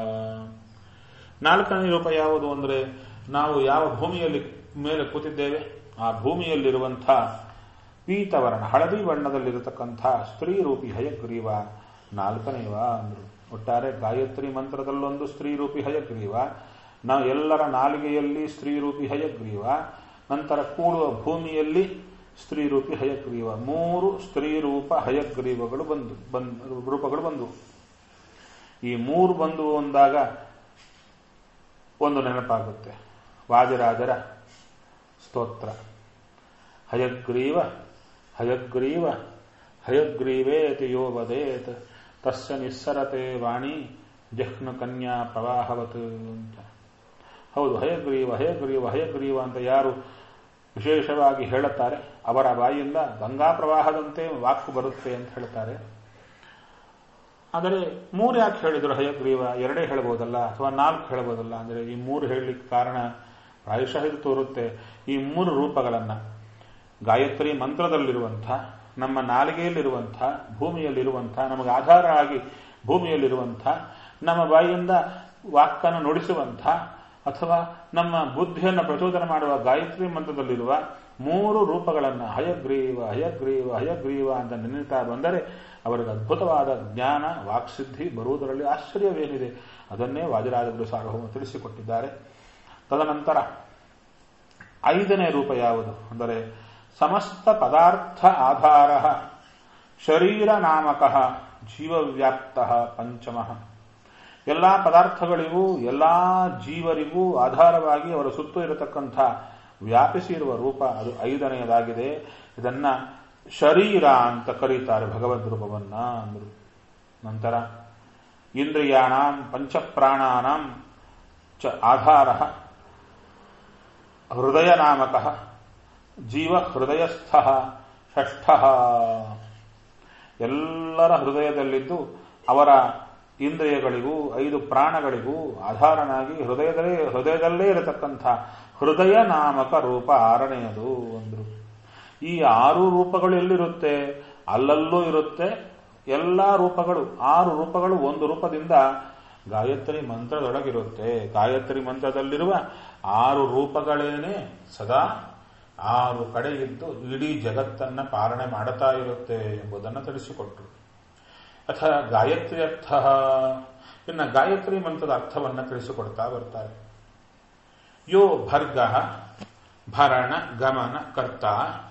ನಾಲ್ಕನೇ ರೂಪ ಯಾವುದು ಅಂದ್ರೆ ನಾವು ಯಾವ ಭೂಮಿಯಲ್ಲಿ ಮೇಲೆ ಕೂತಿದ್ದೇವೆ ಆ ಭೂಮಿಯಲ್ಲಿರುವಂಥ ಪೀತವರ್ಣ ಹಳದಿ ಬಣ್ಣದಲ್ಲಿರತಕ್ಕಂಥ ಸ್ತ್ರೀ ರೂಪಿ ಹಯಗ್ರೀವ ನಾಲ್ಕನೇವ ಅಂದ್ರು. ಒಟ್ಟಾರೆ ಗಾಯತ್ರಿ ಮಂತ್ರದಲ್ಲೊಂದು ಸ್ತ್ರೀ ರೂಪಿ ಹಯಗ್ರೀವ, ನಾವು ಎಲ್ಲರ ನಾಲಿಗೆಯಲ್ಲಿ ಸ್ತ್ರೀ ರೂಪಿ ಹಯಗ್ರೀವ, ನಂತರ ಕೂಡುವ ಭೂಮಿಯಲ್ಲಿ ಸ್ತ್ರೀ ರೂಪಿ ಹಯಗ್ರೀವ. ಮೂರು ಸ್ತ್ರೀ ರೂಪ ಹಯಗ್ರೀವಗಳು ಬಂದು ಬಂದು ರೂಪಗಳು ಬಂದು ಈ ಮೂರು ಬಂದು ಅಂದಾಗ ಒಂದು ನೆನಪಾಗುತ್ತೆ, ವಾದಿರಾಜರ ಸ್ತೋತ್ರ. ಹಯಗ್ರೀವ ಹಯಗ್ರೀವ ಹಯಗ್ರೀವೇತಿ ಯೋ ವದೇತ್ ತಸ್ಯ ನಿಸ್ಸರತೆ ವಾಣಿ ಜಹ್ನು ಕನ್ಯಾ ಪ್ರವಾಹವತ್ ಅಂತ. ಹೌದು, ಹಯಗ್ರೀವ ಹಯಗ್ರೀವ ಹಯಗ್ರೀವ ಅಂತ ಯಾರು ವಿಶೇಷವಾಗಿ ಹೇಳುತ್ತಾರೆ ಅವರ ಬಾಯಿಯಿಂದ ಗಂಗಾ ಪ್ರವಾಹದಂತೆ ವಾಕ್ಕು ಬರುತ್ತೆ ಅಂತ ಹೇಳ್ತಾರೆ. ಆದರೆ ಮೂರು ಯಾಕೆ ಹೇಳಿದ್ರು ಹಯಗ್ರೀವ? ಎರಡೇ ಹೇಳ್ಬೋದಲ್ಲ ಅಥವಾ ನಾಲ್ಕು ಹೇಳ್ಬೋದಲ್ಲ ಅಂದರೆ ಈ ಮೂರು ಹೇಳಲಿಕ್ಕೆ ಕಾರಣ ಪ್ರಾಯಶಃ ಇದು ತೋರುತ್ತೆ. ಈ ಮೂರು ರೂಪಗಳನ್ನ ಗಾಯತ್ರಿ ಮಂತ್ರದಲ್ಲಿರುವಂಥ, ನಮ್ಮ ನಾಲಿಗೆಯಲ್ಲಿರುವಂಥ, ಭೂಮಿಯಲ್ಲಿರುವಂಥ, ನಮಗೆ ಆಧಾರ ಆಗಿ ಭೂಮಿಯಲ್ಲಿರುವಂಥ, ನಮ್ಮ ಬಾಯಿಯಿಂದ ವಾಕ್ಕನ್ನು ನುಡಿಸುವಂಥ ಅಥವಾ ನಮ್ಮ ಬುದ್ಧಿಯನ್ನು ಪ್ರಚೋದನೆ ಮಾಡುವ ಗಾಯತ್ರಿ ಮಂತ್ರದಲ್ಲಿರುವ ಮೂರು ರೂಪಗಳನ್ನು ಹಯಗ್ರೀವ ಹಯಗ್ರೀವ ಹಯಗ್ರೀವ ಅಂತ ನೆನೀತಾ ಬಂದರೆ ಅವರಿಗೆ ಅದ್ಭುತವಾದ ಜ್ಞಾನ ವಾಕ್ಸಿದ್ಧಿ ಬರುವುದರಲ್ಲಿ ಆಶ್ಚರ್ಯವೇನಿದೆ. ಅದನ್ನೇ ವಾದಿರಾಜರು ಸಾರ್ವಭೌಮ ತಿಳಿಸಿಕೊಟ್ಟಿದ್ದಾರೆ. ತದನಂತರ ಐದನೇ ರೂಪ ಯಾವುದು ಅಂದರೆ ಸಮಸ್ತ ಪದಾರ್ಥ ಆಧಾರ ಶರೀರ ನಾಮಕ ಜೀವವ್ಯಾಪ್ತ ಪಂಚಮ. ಎಲ್ಲಾ ಪದಾರ್ಥಗಳಿಗೂ ಎಲ್ಲಾ ಜೀವರಿಗೂ ಆಧಾರವಾಗಿ ಅವರ ಸುತ್ತು ಇರತಕ್ಕಂಥ ವ್ಯಾಪಿಸಿ ಇರುವ ರೂಪ ಅದು ಐದನೆಯದಾಗಿದೆ. ಇದನ್ನ ಶರೀರ ಅಂತ ಕರೀತಾರೆ ಭಗವದ್ ರೂಪವನ್ನ ಅಂದರು. ನಂತರ ಇಂದ್ರಿಯಾಣಾಂ ಪಂಚಪ್ರಾಣಾನಾಂ ಚ ಆಧಾರ ಹೃದಯ ನಾಮಕ ಜೀವ ಹೃದಯಸ್ಥ ಷಷ್ಠ. ಎಲ್ಲರ ಹೃದಯದಲ್ಲಿದ್ದು ಅವರ ಇಂದ್ರಿಯಗಳಿಗೂ ಐದು ಪ್ರಾಣಗಳಿಗೂ ಆಧಾರನಾಗಿ ಹೃದಯದಲ್ಲೇ ಹೃದಯದಲ್ಲೇ ಇರತಕ್ಕಂಥ ಹೃದಯ ನಾಮಕ ರೂಪ ಆರನೆಯದು ಅಂದ್ರು. ಈ ಆರು ರೂಪಗಳು ಎಲ್ಲಿರುತ್ತೆ? ಅಲ್ಲಲ್ಲೂ ಇರುತ್ತೆ. ಎಲ್ಲ ರೂಪಗಳು, ಆರು ರೂಪಗಳು ಒಂದು ರೂಪದಿಂದ ಗಾಯತ್ರಿ ಮಂತ್ರದೊಳಗಿರುತ್ತೆ. ಗಾಯತ್ರಿ ಮಂತ್ರದಲ್ಲಿರುವ ಆರು ರೂಪಗಳೇನೆ ಸದಾ ಆರು ಕಡೆ ಇದ್ದು ಇಡೀ ಜಗತ್ತನ್ನ ಪಾಲನೆ ಮಾಡುತ್ತಾ ಇರುತ್ತೆ ಎಂಬುದನ್ನು ತಿಳಿಸಿಕೊಟ್ರು. ಅಥ ಗಾಯತ್ರಿ ಅರ್ಥ, ಇನ್ನು ಗಾಯತ್ರಿ ಮಂತ್ರದ ಅರ್ಥವನ್ನು ತಿಳಿಸಿಕೊಡ್ತಾ ಬರ್ತಾರೆ. ಯೋ ಭರ್ಗ ಭರಣ ಗಮನ ಕರ್ತ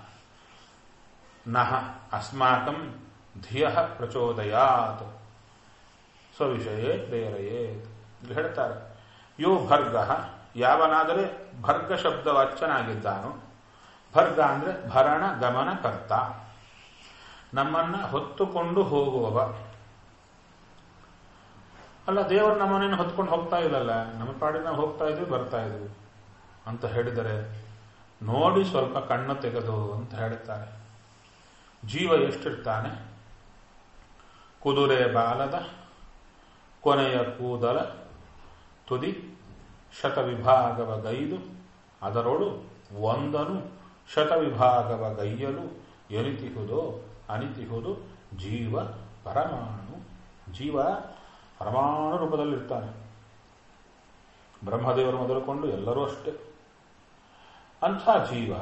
ನಹ ಅಸ್ಮಾಕಂ ಧಿಯ ಪ್ರಚೋದಯಾತ್ ಸ್ವವಿಷಯೇ ಪ್ರೇರಯೇತ್. ಹೇಳ್ತಾರೆ, ಯೋ ಭರ್ಗ, ಯಾವನಾದರೆ ಭರ್ಗ ಶಬ್ದವಾಚ್ಯನಾಗಿದ್ದಾನೋ, ಭರ್ಗ ಅಂದ್ರೆ ಭರಣ ಗಮನ ಕರ್ತ, ನಮ್ಮನ್ನ ಹೊತ್ತುಕೊಂಡು ಹೋಗುವವ. ಅಲ್ಲ, ದೇವರು ನಮ್ಮನೇನು ಹೊತ್ಕೊಂಡು ಹೋಗ್ತಾ ಇಲ್ಲಲ್ಲ, ನಮ್ಮ ಪಾಡಿನ ಹೋಗ್ತಾ ಇದ್ವಿ ಬರ್ತಾ ಇದ್ವಿ ಅಂತ ಹೇಳಿದರೆ ನೋಡಿ ಸ್ವಲ್ಪ ಕಣ್ಣು ತೆಗೆದು ಅಂತ ಹೇಳ್ತಾರೆ. ಜೀವ ಎಷ್ಟಿರ್ತಾನೆ? ಕುದುರೆ ಬಾಲದ ಕೊನೆಯ ಕೂದಲ ತುದಿ ಶತವಿಭಾಗವ ಗೈದು ಅದರೊಳು ಒಂದನು ಶತವಿಭಾಗವ ಗೈಯಲು ಎನಿತಿಹುದೋ ಅನಿತಿಹುದು ಜೀವ ಪರಮಾಣು. ಜೀವ ಪರಮಾಣು ರೂಪದಲ್ಲಿರ್ತಾನೆ. ಬ್ರಹ್ಮದೇವರು ಮೊದಲುಕೊಂಡು ಎಲ್ಲರೂ ಅಷ್ಟೇ. ಅಂಥ ಜೀವ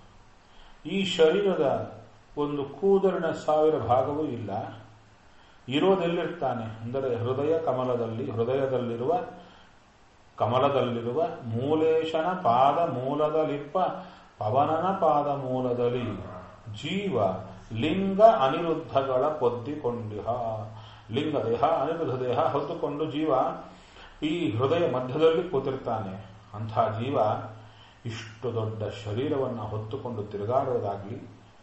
ಈ ಶರೀರದ ಒಂದು ಕೂದಲಿನ ಸಾವಿರ ಭಾಗವೂ ಇಲ್ಲ. ಇರೋದೆಲ್ಲಿರ್ತಾನೆ ಅಂದರೆ ಹೃದಯ ಕಮಲದಲ್ಲಿ, ಹೃದಯದಲ್ಲಿರುವ ಕಮಲದಲ್ಲಿರುವ ಮೂಲೇಶನ ಪಾದ ಮೂಲದಲಿಪ್ಪ ಪವನನ ಪಾದ ಮೂಲದಲ್ಲಿ ಜೀವ ಲಿಂಗ ಅನಿರುದ್ಧಗಳ ಪೊದ್ದಿಕೊಂಡಿಹ. ಲಿಂಗ ದೇಹ ಅನಿರುದ್ಧ ದೇಹ ಹೊತ್ತುಕೊಂಡು ಜೀವ ಈ ಹೃದಯ ಮಧ್ಯದಲ್ಲಿ ಕೂತಿರ್ತಾನೆ. ಅಂಥ ಜೀವ ಇಷ್ಟು ದೊಡ್ಡ ಶರೀರವನ್ನು ಹೊತ್ತುಕೊಂಡು ತಿರುಗಾಡೋದಾಗಲಿ,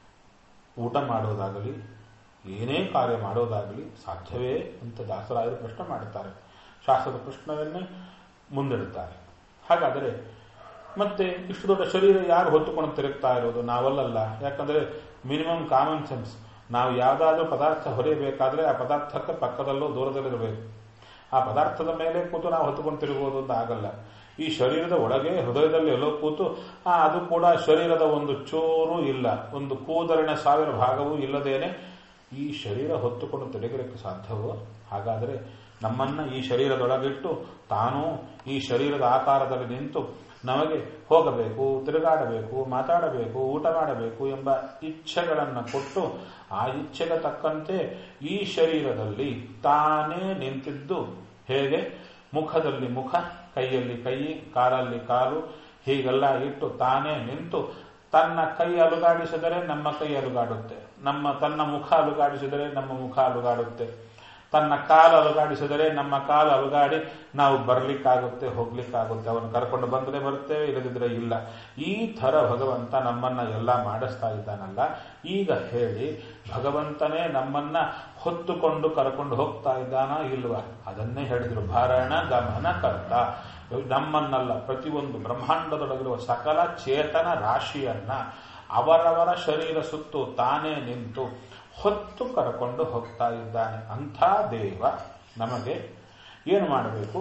ಊಟ ಮಾಡೋದಾಗಲಿ, ಏನೇ ಕಾರ್ಯ ಮಾಡೋದಾಗಲಿ ಸಾಧ್ಯವೇ ಅಂತ ದಾಸರಾಯರು ಪ್ರಶ್ನೆ ಮಾಡುತ್ತಾರೆ. ಶಾಸ್ತ್ರದ ಪ್ರಶ್ನೆಯನ್ನೇ ಮುಂದಿಡುತ್ತಾರೆ. ಹಾಗಾದರೆ ಮತ್ತೆ ಇಷ್ಟು ದೊಡ್ಡ ಶರೀರ ಯಾರು ಹೊತ್ತುಕೊಂಡು ತಿರುಗ್ತಾ ಇರೋದು? ನಾವಲ್ಲಲ್ಲ. ಯಾಕಂದ್ರೆ ಮಿನಿಮಮ್ ಕಾಮನ್ ಸೆನ್ಸ್, ನಾವು ಯಾವುದಾದ್ರೂ ಪದಾರ್ಥ ಹೊರೆಯಬೇಕಾದ್ರೆ ಆ ಪದಾರ್ಥಕ್ಕೆ ಪಕ್ಕದಲ್ಲೋ ದೂರದಲ್ಲಿರಬೇಕು. ಆ ಪದಾರ್ಥದ ಮೇಲೆ ಕೂತು ನಾವು ಹೊತ್ತುಕೊಂಡು ತಿರುಗುವುದು ಅಂತ ಆಗಲ್ಲ. ಈ ಶರೀರದ ಒಳಗೆ ಹೃದಯದಲ್ಲಿ ಎಲ್ಲೋ ಕೂತು ಆ ಅದು ಕೂಡ ಶರೀರದ ಒಂದು ಚೂರು ಇಲ್ಲ, ಒಂದು ಕೂದಲಿನ ಸಾವಿರ ಭಾಗವೂ ಇಲ್ಲದೇನೆ ಈ ಶರೀರ ಹೊತ್ತುಕೊಂಡು ತಿರುಗಿರಕ್ಕೆ ಸಾಧ್ಯವೋ? ಹಾಗಾದರೆ ನಮ್ಮನ್ನ ಈ ಶರೀರದೊಳಗಿಟ್ಟು ತಾನೂ ಈ ಶರೀರದ ಆಕಾರದಲ್ಲಿ ನಿಂತು ನಮಗೆ ಹೋಗಬೇಕು, ತಿರುಗಾಡಬೇಕು, ಮಾತಾಡಬೇಕು, ಊಟ ಮಾಡಬೇಕು ಎಂಬ ಇಚ್ಛೆಗಳನ್ನು ಕೊಟ್ಟು ಆ ಇಚ್ಛೆಗೆ ತಕ್ಕಂತೆ ಈ ಶರೀರದಲ್ಲಿ ತಾನೇ ನಿಂತಿದ್ದು ಹೇಗೆ ಮುಖದಲ್ಲಿ ಮುಖ, ಕೈಯಲ್ಲಿ ಕೈ, ಕಾಲಲ್ಲಿ ಕಾಲು ಹೀಗೆಲ್ಲ ಇಟ್ಟು ತಾನೇ ನಿಂತು ತನ್ನ ಕೈ ಅಲುಗಾಡಿಸಿದರೆ ನಮ್ಮ ಕೈ ಅಲುಗಾಡುತ್ತೆ, ನಮ್ಮ ತನ್ನ ಮುಖ ಅಲುಗಾಡಿಸಿದರೆ ನಮ್ಮ ಮುಖ ಅಲುಗಾಡುತ್ತೆ, ತನ್ನ ಕಾಲು ಅಲುಗಾಡಿಸಿದರೆ ನಮ್ಮ ಕಾಲು ಅಲುಗಾಡಿ ನಾವು ಬರ್ಲಿಕ್ಕಾಗುತ್ತೆ, ಹೋಗ್ಲಿಕ್ಕಾಗುತ್ತೆ. ಅವನು ಕರ್ಕೊಂಡು ಬಂದರೆ ಬರ್ತೇವೆ, ಇಲ್ಲದಿದ್ರೆ ಇಲ್ಲ. ಈ ಥರ ಭಗವಂತ ನಮ್ಮನ್ನ ಎಲ್ಲ ಮಾಡಿಸ್ತಾ ಇದ್ದಾನಲ್ಲ. ಈಗ ಹೇಳಿ, ಭಗವಂತನೇ ನಮ್ಮನ್ನ ಹೊತ್ತುಕೊಂಡು ಕರ್ಕೊಂಡು ಹೋಗ್ತಾ ಇದ್ದಾನ ಇಲ್ವಾ? ಅದನ್ನೇ ಹೇಳಿದ್ರು, ಭರಣ ಗಮನ ಕರ್ತ. ನಮ್ಮನ್ನಲ್ಲ, ಪ್ರತಿಯೊಂದು ಬ್ರಹ್ಮಾಂಡದೊಳಗಿರುವ ಸಕಲ ಚೇತನ ರಾಶಿಯನ್ನ ಅವರವರ ಶರೀರ ಸುತ್ತು ತಾನೇ ನಿಂತು ಹೊತ್ತು ಕರ್ಕೊಂಡು ಹೋಗ್ತಾ ಇದ್ದಾನೆ. ಅಂಥ ದೇವ ನಮಗೆ ಏನು ಮಾಡಬೇಕು?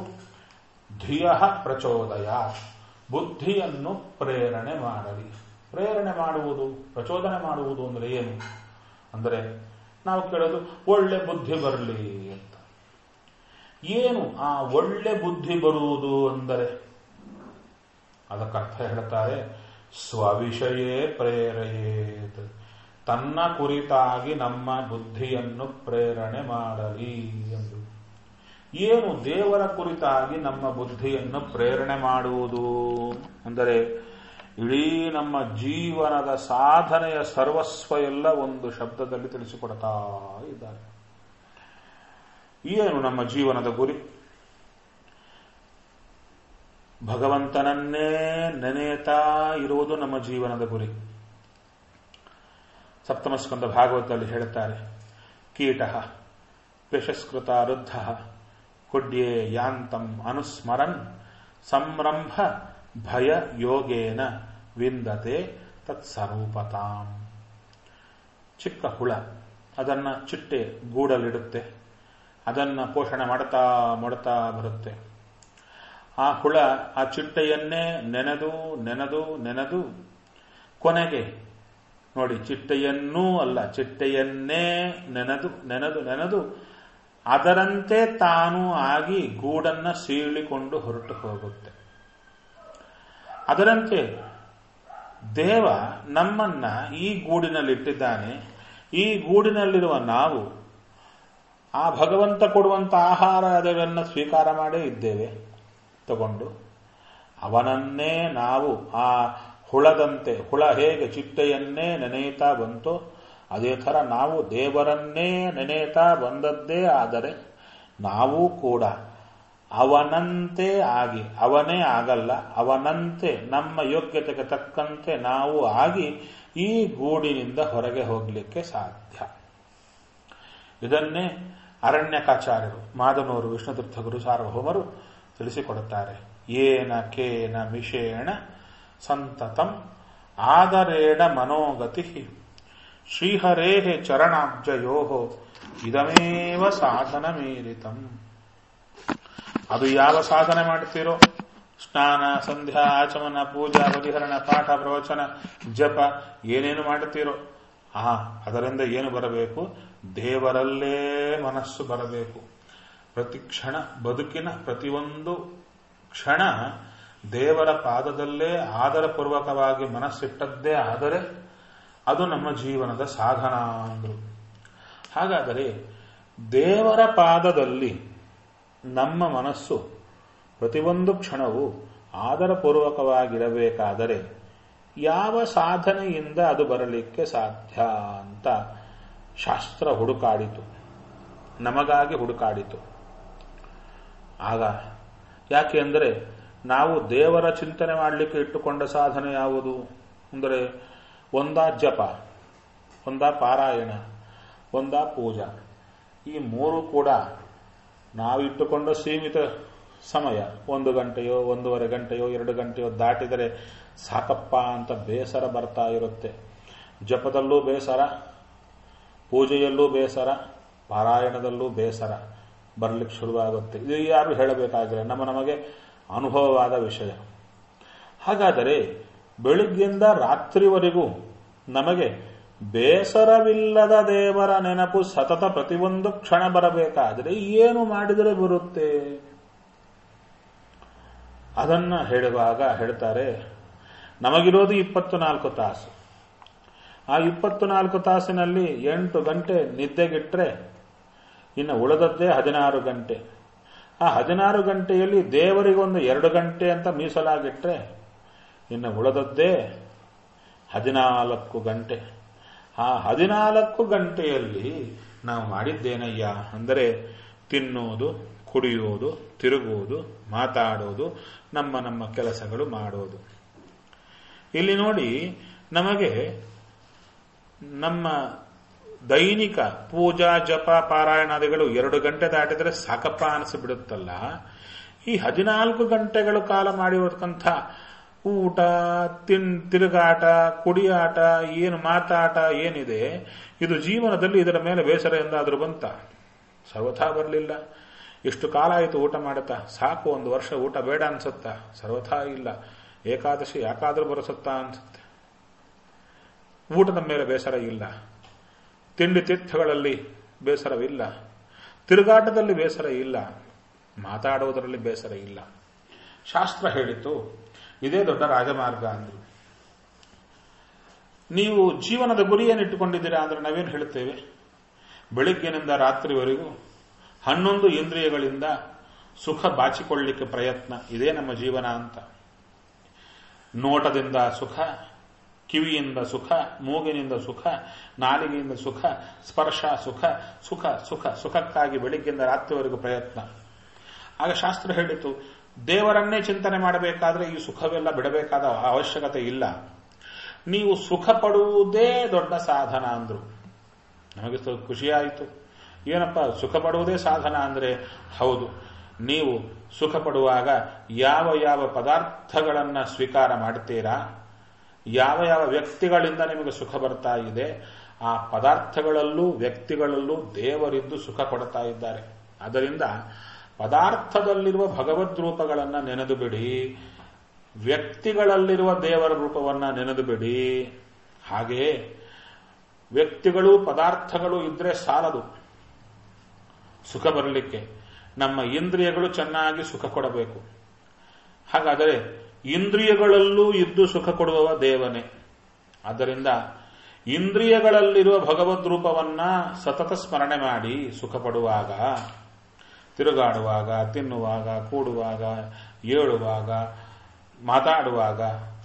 ಧಿಯ ಪ್ರಚೋದಯ, ಬುದ್ಧಿಯನ್ನು ಪ್ರೇರಣೆ ಮಾಡಲಿ. ಪ್ರೇರಣೆ ಮಾಡುವುದು, ಪ್ರಚೋದನೆ ಮಾಡುವುದು ಅಂದರೆ ಏನು ಅಂದರೆ, ನಾವು ಕೇಳೋದು ಒಳ್ಳೆ ಬುದ್ಧಿ ಬರಲಿ ಅಂತ. ಏನು ಆ ಒಳ್ಳೆ ಬುದ್ಧಿ ಬರುವುದು ಅಂದರೆ? ಅದಕ್ಕರ್ಥ ಹೇಳ್ತಾರೆ, ಸ್ವವಿಷಯೇ ಪ್ರೇರೆಯೇತ್. ತನ್ನ ಕುರಿತಾಗಿ ನಮ್ಮ ಬುದ್ಧಿಯನ್ನು ಪ್ರೇರಣೆ ಮಾಡಲಿ ಎಂದು. ಏನು ದೇವರ ಕುರಿತಾಗಿ ನಮ್ಮ ಬುದ್ಧಿಯನ್ನು ಪ್ರೇರಣೆ ಮಾಡುವುದು ಅಂದರೆ, ಇಡೀ ನಮ್ಮ ಜೀವನದ ಸಾಧನೆಯ ಸರ್ವಸ್ವ ಎಲ್ಲ ಒಂದು ಶಬ್ದದಲ್ಲಿ ತಿಳಿಸಿಕೊಡ್ತಾ ಇದ್ದಾರೆ. ಏನು ನಮ್ಮ ಜೀವನದ ಗುರಿ? ಭಗವಂತನನ್ನೇ ನೆನೆಯುತ್ತಾ ಇರುವುದು ನಮ್ಮ ಜೀವನದ ಗುರಿ. ಸಪ್ತಮಸ್ಕಂದ ಭಾಗವತದಲ್ಲಿ ಹೇಳುತ್ತಾರೆ, ಕೀಟ ವಿಷಸ್ಕೃತ ವೃದ್ಧ ಕುಡ್ಯೇ ಯಾಂತಂ ಅನುಸ್ಮರನ್ ಸಂರಂಭ ಭಯ ಯೋಗೇನ ವಿಂದತೆ ಅದನ್ನು ಪೋಷಣೆ ಮಾಡ್ತಾ ಮಾಡ್ತಾ ಬರುತ್ತೆ. ಆ ಹುಳ ಆ ಚಿಟ್ಟೆಯನ್ನೇ ನೆನೆದು ನೆನೆದು ನೆನೆದು ಕೊನೆಗೆ ನೋಡಿ, ಚಿಟ್ಟೆಯನ್ನೂ ಅಲ್ಲ, ಚಿಟ್ಟೆಯನ್ನೇ ನೆನೆದು ನೆನೆದು ನೆನೆದು ಅದರಂತೆ ತಾನು ಆಗಿ ಗೂಡನ್ನ ಸೀಳಿಕೊಂಡು ಹೊರಟು ಹೋಗುತ್ತೆ. ಅದರಂತೆ ದೇವ ನಮ್ಮನ್ನ ಈ ಗೂಡಿನಲ್ಲಿಟ್ಟಿದ್ದಾನೆ. ಈ ಗೂಡಿನಲ್ಲಿರುವ ನಾವು ಆ ಭಗವಂತ ಕೊಡುವಂತ ಆಹಾರ ಅದನ್ನು ಸ್ವೀಕಾರ ಮಾಡೇ ಇದ್ದೇವೆ ತಗೊಂಡು. ಅವನನ್ನೇ ನಾವು ಆ ಹುಳದಂತೆ, ಹುಳ ಹೇಗೆ ಚಿಟ್ಟೆಯನ್ನೇ ನೆನೆಯುತ್ತಾ ಬಂತೋ ಅದೇ ಥರ ನಾವು ದೇವರನ್ನೇ ನೆನೆಯುತ್ತಾ ಬಂದದ್ದೇ ಆದರೆ ನಾವು ಕೂಡ ಅವನಂತೆ ಆಗಿ, ಅವನೇ ಆಗಲ್ಲ, ಅವನಂತೆ ನಮ್ಮ ಯೋಗ್ಯತೆಗೆ ತಕ್ಕಂತೆ ನಾವು ಆಗಿ ಈ ಗೂಡಿನಿಂದ ಹೊರಗೆ ಹೋಗಲಿಕ್ಕೆ ಸಾಧ್ಯ. ಇದನ್ನೇ ಅರಣ್ಯಕಾಚಾರ್ಯರು ಮಾದನೂರು ವಿಷ್ಣುತೀರ್ಥಗುರು ಸಾರ್ವಭೌಮರು ತಿಳಿಸಿಕೊಡುತ್ತಾರೆ. ಏನ ಕೇನ ಮಿಷೇಣ ಸಂತತಂ ಆದರೇಣ ಮನೋಗತಿ ಶ್ರೀಹರೇಃ ಚರಣಾಬ್ಜಯೋಃ ಇದಮೇವ ಸಾಧನ ಮೀರಿತಂ. ಅದು ಯಾವ ಸಾಧನೆ ಮಾಡ್ತೀರೋ, ಸ್ನಾನ, ಸಂಧ್ಯಾ, ಆಚಮನ, ಪೂಜಾ, ಪರಿಹರಣ, ಪಾಠ, ಪ್ರವಚನ, ಜಪ ಏನೇನು ಮಾಡುತ್ತೀರೋ ಆ ಅದರಿಂದ ಏನು ಬರಬೇಕು? ದೇವರಲ್ಲೇ ಮನಸ್ಸು ಬರಬೇಕು. ಪ್ರತಿ ಕ್ಷಣ ಬದುಕಿನ ಪ್ರತಿಯೊಂದು ಕ್ಷಣ ದೇವರ ಪಾದದಲ್ಲೇ ಆದರಪೂರ್ವಕವಾಗಿ ಮನಸ್ಸಿಟ್ಟದ್ದೇ ಆದರೆ ಅದು ನಮ್ಮ ಜೀವನದ ಸಾಧನ ಅಂದರು. ಹಾಗಾದರೆ ದೇವರ ಪಾದದಲ್ಲಿ ನಮ್ಮ ಮನಸ್ಸು ಪ್ರತಿಯೊಂದು ಕ್ಷಣವೂ ಆದರಪೂರ್ವಕವಾಗಿರಬೇಕಾದರೆ ಯಾವ ಸಾಧನೆಯಿಂದ ಅದು ಬರಲಿಕ್ಕೆ ಸಾಧ್ಯ ಅಂತ ಶಾಸ್ತ್ರ ಹುಡುಕಾಡಿತು, ನಮಗಾಗಿ ಹುಡುಕಾಡಿತು. ಆಗ ಯಾಕೆ ಅಂದರೆ ನಾವು ದೇವರ ಚಿಂತನೆ ಮಾಡಲಿಕ್ಕೆ ಇಟ್ಟುಕೊಂಡ ಸಾಧನೆ ಯಾವುದು ಅಂದರೆ ಒಂದಾ ಜಪ, ಒಂದಾ ಪಾರಾಯಣ, ಒಂದಾ ಪೂಜಾ. ಈ ಮೂರು ಕೂಡ ನಾವಿಟ್ಟುಕೊಂಡ ಸೀಮಿತ ಸಮಯ, ಒಂದು ಗಂಟೆಯೋ ಒಂದೂವರೆ ಗಂಟೆಯೋ ಎರಡು ಗಂಟೆಯೋ ದಾಟಿದರೆ ಸಾಕಪ್ಪ ಅಂತ ಬೇಸರ ಬರ್ತಾ ಇರುತ್ತೆ. ಜಪದಲ್ಲೂ ಬೇಸರ, ಪೂಜೆಯಲ್ಲೂ ಬೇಸರ, ಪಾರಾಯಣದಲ್ಲೂ ಬೇಸರ ಬರಲಿಕ್ಕೆ ಶುರುವಾಗುತ್ತೆ. ಇದು ಯಾರು ಹೇಳಬೇಕಾಗಿಲ್ಲ, ನಮ್ಮ ನಮಗೆ ಅನುಭವವಾದ ವಿಷಯ. ಹಾಗಾದರೆ ಬೆಳಿಗ್ಗೆಯಿಂದ ರಾತ್ರಿವರೆಗೂ ನಮಗೆ ಬೇಸರವಿಲ್ಲದ ದೇವರ ನೆನಪು ಸತತ ಪ್ರತಿಯೊಂದು ಕ್ಷಣ ಬರಬೇಕಾದರೆ ಏನು ಮಾಡಿದರೆ ಬರುತ್ತೆ? ಅದನ್ನ ಹೇಳುವಾಗ ಹೇಳ್ತಾರೆ, ನಮಗಿರೋದು ಇಪ್ಪತ್ತು ನಾಲ್ಕು ತಾಸು. ಆ ಇಪ್ಪತ್ತು ನಾಲ್ಕು ತಾಸಿನಲ್ಲಿ ಎಂಟು ಗಂಟೆ ನಿದ್ದೆಗಿಟ್ರೆ ಇನ್ನು ಉಳಿದದ್ದೇ ಹದಿನಾರು ಗಂಟೆ. ಆ ಹದಿನಾರು ಗಂಟೆಯಲ್ಲಿ ದೇವರಿಗೊಂದು ಎರಡು ಗಂಟೆ ಅಂತ ಮೀಸಲಾಗಿಟ್ರೆ ಇನ್ನು ಉಳಿದದ್ದೇ ಹದಿನಾಲ್ಕು ಗಂಟೆ. ಆ ಹದಿನಾಲ್ಕು ಗಂಟೆಯಲ್ಲಿ ನಾವು ಮಾಡಿದ್ದೇನಯ್ಯ ಅಂದರೆ ತಿನ್ನೋದು, ಕುಡಿಯೋದು, ತಿರುಗುವುದು, ಮಾತಾಡೋದು, ನಮ್ಮ ನಮ್ಮ ಕೆಲಸಗಳು ಮಾಡೋದು. ಇಲ್ಲಿ ನೋಡಿ, ನಮಗೆ ನಮ್ಮ ದೈನಿಕ ಪೂಜಾ, ಜಪ, ಪಾರಾಯಣಾದಿಗಳು ಎರಡು ಗಂಟೆ ದಾಟಿದರೆ ಸಾಕಪ್ಪ ಅನಿಸಿಬಿಡುತ್ತಲ್ಲ. ಈ ಹದಿನಾಲ್ಕು ಗಂಟೆಗಳು ಕಾಲ ಮಾಡಿರತಕ್ಕಂಥ ಊಟ, ತಿನ್ ತಿರುಗಾಟ, ಕುಡಿಯಾಟ, ಏನು ಮಾತಾಟ ಏನಿದೆ, ಇದು ಜೀವನದಲ್ಲಿ ಇದರ ಮೇಲೆ ಬೇಸರ ಎಂದಾದರೂ ಬಂತ? ಸರ್ವಥಾ ಬರಲಿಲ್ಲ. ಎಷ್ಟು ಕಾಲ ಆಯಿತು ಊಟ ಮಾಡುತ್ತಾ, ಸಾಕು ಒಂದು ವರ್ಷ ಊಟ ಬೇಡ ಅನ್ಸುತ್ತಾ? ಸರ್ವಥಾ ಇಲ್ಲ. ಏಕಾದಶಿ ಯಾಕಾದ್ರೂ ಬರಸುತ್ತಾ ಅನ್ಸುತ್ತೆ. ಊಟದ ಮೇಲೆ ಬೇಸರ ಇಲ್ಲ, ತಿಂಡಿ ತೀರ್ಥಗಳಲ್ಲಿ ಬೇಸರವಿಲ್ಲ, ತಿರುಗಾಟದಲ್ಲಿ ಬೇಸರ ಇಲ್ಲ, ಮಾತಾಡುವುದರಲ್ಲಿ ಬೇಸರ ಇಲ್ಲ. ಶಾಸ್ತ್ರ ಹೇಳಿತು ಇದೇ ದೊಡ್ಡ ರಾಜಮಾರ್ಗ ಅಂದ್ರು. ನೀವು ಜೀವನದ ಗುರಿಯನ್ನಿಟ್ಟುಕೊಂಡಿದ್ದೀರಾ ಅಂದ್ರೆ ನಾವೇನು ಹೇಳುತ್ತೇವೆ? ಬೆಳಿಗ್ಗಿನಿಂದ ರಾತ್ರಿವರೆಗೂ ಹನ್ನೊಂದು ಇಂದ್ರಿಯಗಳಿಂದ ಸುಖ ಬಾಚಿಕೊಳ್ಳಲಿಕ್ಕೆ ಪ್ರಯತ್ನ, ಇದೇ ನಮ್ಮ ಜೀವನ ಅಂತ. ನೋಟದಿಂದ ಸುಖ, ಕಿವಿಯಿಂದ ಸುಖ, ಮೂಗಿನಿಂದ ಸುಖ, ನಾಲಿಗೆಯಿಂದ ಸುಖ, ಸ್ಪರ್ಶ ಸುಖ, ಸುಖ ಸುಖ ಸುಖಕ್ಕಾಗಿ ಬೆಳಿಗ್ಗೆಯಿಂದ ರಾತ್ರಿವರೆಗೂ ಪ್ರಯತ್ನ. ಆಗ ಶಾಸ್ತ್ರ ಹೇಳಿತು, ದೇವರನ್ನೇ ಚಿಂತನೆ ಮಾಡಬೇಕಾದ್ರೆ ಈ ಸುಖವೆಲ್ಲ ಬಿಡಬೇಕಾದ ಅವಶ್ಯಕತೆ ಇಲ್ಲ. ನೀವು ಸುಖ ಪಡುವುದೇ ದೊಡ್ಡ ಸಾಧನ ಅಂದ್ರು. ನಮಗೆ ಖುಷಿಯಾಯಿತು. ಏನಪ್ಪ ಸುಖ ಪಡುವುದೇ ಸಾಧನ ಅಂದ್ರೆ? ಹೌದು. ನೀವು ಸುಖ ಪಡುವಾಗ ಯಾವ ಯಾವ ಪದಾರ್ಥಗಳನ್ನ ಸ್ವೀಕಾರ ಮಾಡ್ತೀರಾ, ಯಾವ ಯಾವ ವ್ಯಕ್ತಿಗಳಿಂದ ನಿಮಗೆ ಸುಖ ಬರ್ತಾ ಇದೆ, ಆ ಪದಾರ್ಥಗಳಲ್ಲೂ ವ್ಯಕ್ತಿಗಳಲ್ಲೂ ದೇವರಿದ್ದು ಸುಖ ಕೊಡ್ತಾ ಇದ್ದಾರೆ. ಆದ್ದರಿಂದ ಪದಾರ್ಥದಲ್ಲಿರುವ ಭಗವದ್ ರೂಪಗಳನ್ನು ನೆನೆದು ಬಿಡಿ, ವ್ಯಕ್ತಿಗಳಲ್ಲಿರುವ ದೇವರ ರೂಪವನ್ನು ನೆನೆದು ಬಿಡಿ. ಹಾಗೆಯೇ ವ್ಯಕ್ತಿಗಳು ಪದಾರ್ಥಗಳು ಇದ್ರೆ ಸಾಲದು ಸುಖ ಬರಲಿಕ್ಕೆ. ನಮ್ಮ ಇಂದ್ರಿಯಗಳು ಚೆನ್ನಾಗಿ ಸುಖ ಕೊಡಬೇಕು. ಹಾಗಾದರೆ ಇಂದ್ರಿಯಗಳಲ್ಲೂ ಇದ್ದು ಸುಖ ಕೊಡುವವ ದೇವನೇ. ಆದ್ದರಿಂದ ಇಂದ್ರಿಯಗಳಲ್ಲಿರುವ ಭಗವದ್ ರೂಪವನ್ನ ಸತತ ಸ್ಮರಣೆ ಮಾಡಿ ಸುಖ ಪಡುವಾಗ, ತಿರುಗಾಡುವಾಗ, ತಿನ್ನುವಾಗ, ಕೂಡುವಾಗ, ಏಳುವಾಗ, ಮಾತಾಡುವಾಗ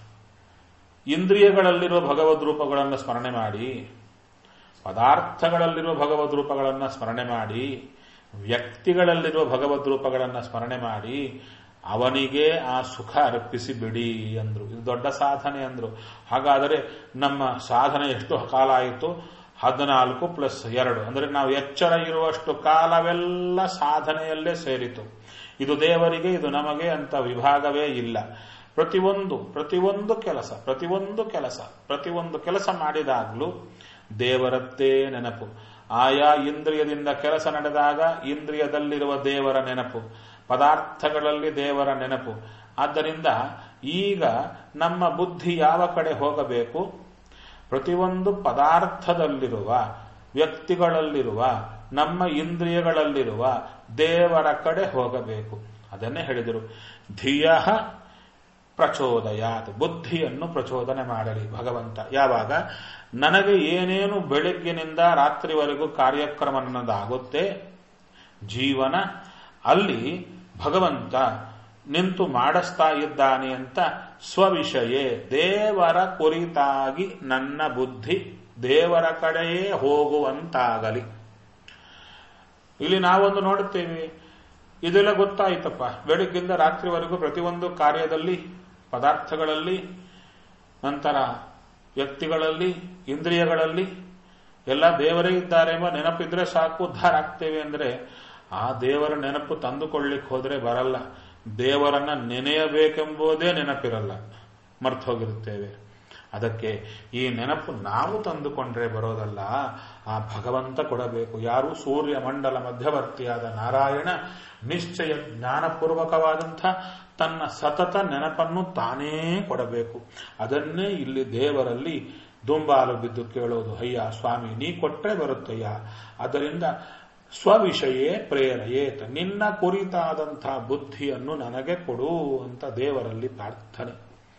ಇಂದ್ರಿಯಗಳಲ್ಲಿರುವ ಭಗವದ್ ರೂಪಗಳನ್ನು ಸ್ಮರಣೆ ಮಾಡಿ, ಪದಾರ್ಥಗಳಲ್ಲಿರುವ ಭಗವದ್ ರೂಪಗಳನ್ನು ಸ್ಮರಣೆ ಮಾಡಿ, ವ್ಯಕ್ತಿಗಳಲ್ಲಿರುವ ಭಗವದ್ ರೂಪಗಳನ್ನು ಸ್ಮರಣೆ ಮಾಡಿ ಅವನಿಗೆ ಆ ಸುಖ ಅರ್ಪಿಸಿ ಬಿಡಿ ಅಂದ್ರು. ಇದು ದೊಡ್ಡ ಸಾಧನೆ ಅಂದ್ರು. ಹಾಗಾದರೆ ನಮ್ಮ ಸಾಧನೆ ಎಷ್ಟು ಕಾಲ ಆಯಿತು? ಹದಿನಾಲ್ಕು ಪ್ಲಸ್ ಎರಡು ಅಂದರೆ ನಾವು ಎಚ್ಚರ ಇರುವಷ್ಟು ಕಾಲವೆಲ್ಲ ಸಾಧನೆಯಲ್ಲೇ ಸೇರಿತು. ಇದು ದೇವರಿಗೆ, ಇದು ನಮಗೆ ಅಂತ ವಿಭಾಗವೇ ಇಲ್ಲ. ಪ್ರತಿಯೊಂದು ಪ್ರತಿಯೊಂದು ಕೆಲಸ ಪ್ರತಿಯೊಂದು ಕೆಲಸ ಪ್ರತಿಯೊಂದು ಕೆಲಸ ಮಾಡಿದಾಗಲೂ ದೇವರತ್ತೇ ನೆನಪು. ಆಯಾ ಇಂದ್ರಿಯದಿಂದ ಕೆಲಸ ನಡೆದಾಗ ಇಂದ್ರಿಯದಲ್ಲಿರುವ ದೇವರ ನೆನಪು, ಪದಾರ್ಥಗಳಲ್ಲಿ ದೇವರ ನೆನಪು. ಆದ್ದರಿಂದ ಈಗ ನಮ್ಮ ಬುದ್ಧಿ ಯಾವ ಕಡೆ ಹೋಗಬೇಕು? ಪ್ರತಿಯೊಂದು ಪದಾರ್ಥದಲ್ಲಿರುವ, ವ್ಯಕ್ತಿಗಳಲ್ಲಿರುವ, ನಮ್ಮ ಇಂದ್ರಿಯಗಳಲ್ಲಿರುವ ದೇವರ ಕಡೆ ಹೋಗಬೇಕು. ಅದನ್ನೇ ಹೇಳಿದರು, ಧಿಯ ಪ್ರಚೋದಯಾತ್, ಬುದ್ಧಿಯನ್ನು ಪ್ರಚೋದನೆ ಮಾಡಲಿ ಭಗವಂತ. ಯಾವಾಗ ನನಗೆ ಏನೇನು ಬೆಳಗ್ಗಿನಿಂದ ರಾತ್ರಿವರೆಗೂ ಕಾರ್ಯಕ್ರಮ ಅನ್ನೋದಾಗುತ್ತೆ ಜೀವನ, ಅಲ್ಲಿ ಭಗವಂತ ನಿಂತು ಮಾಡಿಸ್ತಾ ಇದ್ದಾನೆ ಅಂತ ಸ್ವವಿಷಯೇ ದೇವರ ಕುರಿತಾಗಿ ನನ್ನ ಬುದ್ಧಿ ದೇವರ ಕಡೆಯೇ ಹೋಗುವಂತಾಗಲಿ. ಇಲ್ಲಿ ನಾವೊಂದು ನೋಡುತ್ತೇವೆ, ಇದೆಲ್ಲ ಗೊತ್ತಾಯ್ತಪ್ಪ, ಬೆಳಗ್ಗಿಂದ ರಾತ್ರಿವರೆಗೂ ಪ್ರತಿಯೊಂದು ಕಾರ್ಯದಲ್ಲಿ, ಪದಾರ್ಥಗಳಲ್ಲಿ, ನಂತರ ವ್ಯಕ್ತಿಗಳಲ್ಲಿ, ಇಂದ್ರಿಯಗಳಲ್ಲಿ ಎಲ್ಲ ದೇವರೇ ಇದ್ದಾರೆ ಎಂಬ ನೆನಪಿದ್ರೆ ಸಾಕು, ಉದ್ಧಾರ ಆಗ್ತೇವೆ ಅಂದ್ರೆ ಆ ದೇವರ ನೆನಪು ತಂದುಕೊಳ್ಳಿಕ್ಕೆ ಹೋದ್ರೆ ಬರಲ್ಲ. ದೇವರನ್ನ ನೆನೆಯಬೇಕೆಂಬುದೇ ನೆನಪಿರಲ್ಲ, ಮರ್ತು ಹೋಗಿರುತ್ತೇವೆ. ಅದಕ್ಕೆ ಈ ನೆನಪು ನಾವು ತಂದುಕೊಂಡ್ರೆ ಬರೋದಲ್ಲ, ಆ ಭಗವಂತ ಕೊಡಬೇಕು. ಯಾರು? ಸೂರ್ಯ ಮಂಡಲ ಮಧ್ಯವರ್ತಿಯಾದ ನಾರಾಯಣ ನಿಶ್ಚಯ ಜ್ಞಾನಪೂರ್ವಕವಾದಂಥ ತನ್ನ ಸತತ ನೆನಪನ್ನು ತಾನೇ ಕೊಡಬೇಕು. ಅದನ್ನೇ ಇಲ್ಲಿ ದೇವರಲ್ಲಿ ದುಂಬಾಲು ಬಿದ್ದು ಕೇಳೋದು, ಅಯ್ಯ ಸ್ವಾಮಿ ನೀ ಕೊಟ್ಟರೆ ಬರುತ್ತಯ್ಯ. ಅದರಿಂದ ಸ್ವವಿಷಯೇ ಪ್ರೇರೆಯೇತ, ನಿನ್ನ ಕುರಿತಾದಂಥ ಬುದ್ಧಿಯನ್ನು ನನಗೆ ಕೊಡು ಅಂತ ದೇವರಲ್ಲಿ ಪ್ರಾರ್ಥನೆ.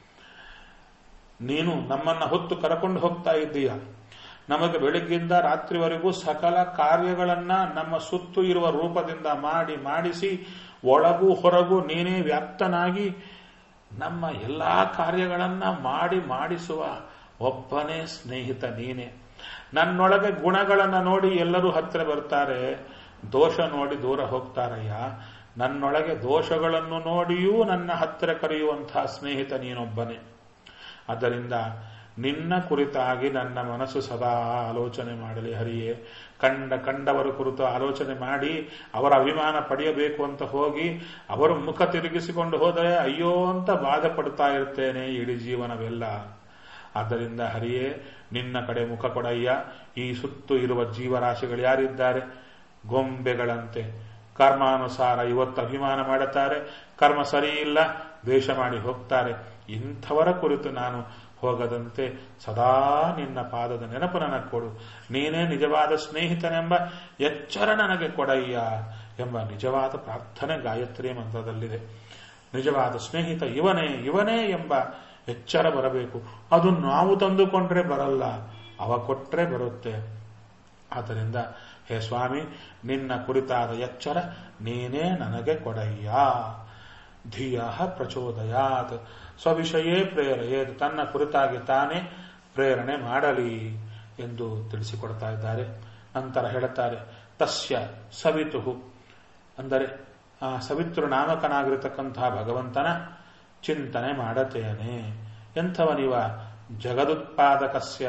ನೀನು ನಮ್ಮನ್ನ ಹೊತ್ತು ಕರಕೊಂಡು ಹೋಗ್ತಾ ಇದ್ದೀಯ, ನಮಗೆ ಬೆಳಗ್ಗಿಂದ ರಾತ್ರಿವರೆಗೂ ಸಕಲ ಕಾರ್ಯಗಳನ್ನ ನಮ್ಮ ಸುತ್ತು ಇರುವ ರೂಪದಿಂದ ಮಾಡಿ ಮಾಡಿಸಿ ಒಳಗೂ ಹೊರಗೂ ನೀನೇ ವ್ಯಾಪ್ತನಾಗಿ ನಮ್ಮ ಎಲ್ಲಾ ಕಾರ್ಯಗಳನ್ನ ಮಾಡಿ ಮಾಡಿಸುವ ಒಬ್ಬನೇ ಸ್ನೇಹಿತ ನೀನೆ. ನನ್ನೊಳಗೆ ಗುಣಗಳನ್ನ ನೋಡಿ ಎಲ್ಲರೂ ಹತ್ತಿರ ಬರ್ತಾರೆ, ದೋಷ ನೋಡಿ ದೂರ ಹೋಗ್ತಾರಯ್ಯ. ನನ್ನೊಳಗೆ ದೋಷಗಳನ್ನು ನೋಡಿಯೂ ನನ್ನ ಹತ್ತಿರ ಕರೆಯುವಂತಹ ಸ್ನೇಹಿತ ನೀನೊಬ್ಬನೇ. ಆದ್ದರಿಂದ ನಿನ್ನ ಕುರಿತಾಗಿ ನನ್ನ ಮನಸ್ಸು ಸದಾ ಆಲೋಚನೆ ಮಾಡಲಿ ಹರಿಯೇ. ಕಂಡ ಕಂಡವರ ಕುರಿತು ಆಲೋಚನೆ ಮಾಡಿ ಅವರ ಅಭಿಮಾನ ಪಡೆಯಬೇಕು ಅಂತ ಹೋಗಿ ಅವರು ಮುಖ ತಿರುಗಿಸಿಕೊಂಡು ಹೋದರೆ ಅಯ್ಯೋ ಅಂತ ಬಾಧೆ ಪಡ್ತಾ ಇರ್ತೇನೆ ಇಡೀ ಜೀವನವೆಲ್ಲ. ಆದ್ದರಿಂದ ಹರಿಯೇ ನಿನ್ನ ಕಡೆ ಮುಖ ಕೊಡಯ್ಯ. ಈ ಸುತ್ತು ಇರುವ ಜೀವರಾಶಿಗಳು ಯಾರಿದ್ದಾರೆ? ಗೊಂಬೆಗಳಂತೆ ಕರ್ಮಾನುಸಾರ ಇವತ್ತು ಅಭಿಮಾನ ಮಾಡುತ್ತಾರೆ, ಕರ್ಮ ಸರಿ ಇಲ್ಲ ದ್ವೇಷ ಮಾಡಿ ಹೋಗ್ತಾರೆ. ಇಂಥವರ ಕುರಿತು ನಾನು ಹೋಗದಂತೆ ಸದಾ ನಿನ್ನ ಪಾದದ ನೆನಪು ನನಗೆ ಕೊಡು. ನೀನೇ ನಿಜವಾದ ಸ್ನೇಹಿತನೆಂಬ ಎಚ್ಚರ ನನಗೆ ಕೊಡಯ್ಯ ಎಂಬ ನಿಜವಾದ ಪ್ರಾರ್ಥನೆ ಗಾಯತ್ರಿ ಮಂತ್ರದಲ್ಲಿದೆ. ನಿಜವಾದ ಸ್ನೇಹಿತ ಇವನೇ ಇವನೇ ಎಂಬ ಎಚ್ಚರ ಬರಬೇಕು. ಅದು ನಾವು ತಂದುಕೊಂಡ್ರೆ ಬರಲ್ಲ, ಅವ ಕೊಟ್ರೆ ಬರುತ್ತೆ. ಆದ್ದರಿಂದ ಹೇ ಸ್ವಾಮಿ ನಿನ್ನ ಕುರಿತಾದ ಎಚ್ಚರ ನೀನೇ ನನಗೆ ಕೊಡಯ್ಯ. ಧಿಯ ಪ್ರಚೋದಯಾತ್ ಸ್ವವಿಷಯೇ ಪ್ರೇರೆಯೇತ್, ತನ್ನ ಕುರಿತಾಗಿ ತಾನೇ ಪ್ರೇರಣೆ ಮಾಡಲಿ ಎಂದು ತಿಳಿಸಿಕೊಡ್ತಾ ಇದ್ದಾರೆ. ನಂತರ ಹೇಳುತ್ತಾರೆ, ತಸ್ಯ ಸವಿತು ಅಂದರೆ ಆ ಸವಿತೃ ನಾಮಕನಾಗಿರತಕ್ಕಂತಹ ಭಗವಂತನ ಚಿಂತನೆ ಮಾಡತೇನೆ. ಎಂಥವನಿವ? ಜಗದುತ್ಪಾದಕಸ್ಯ,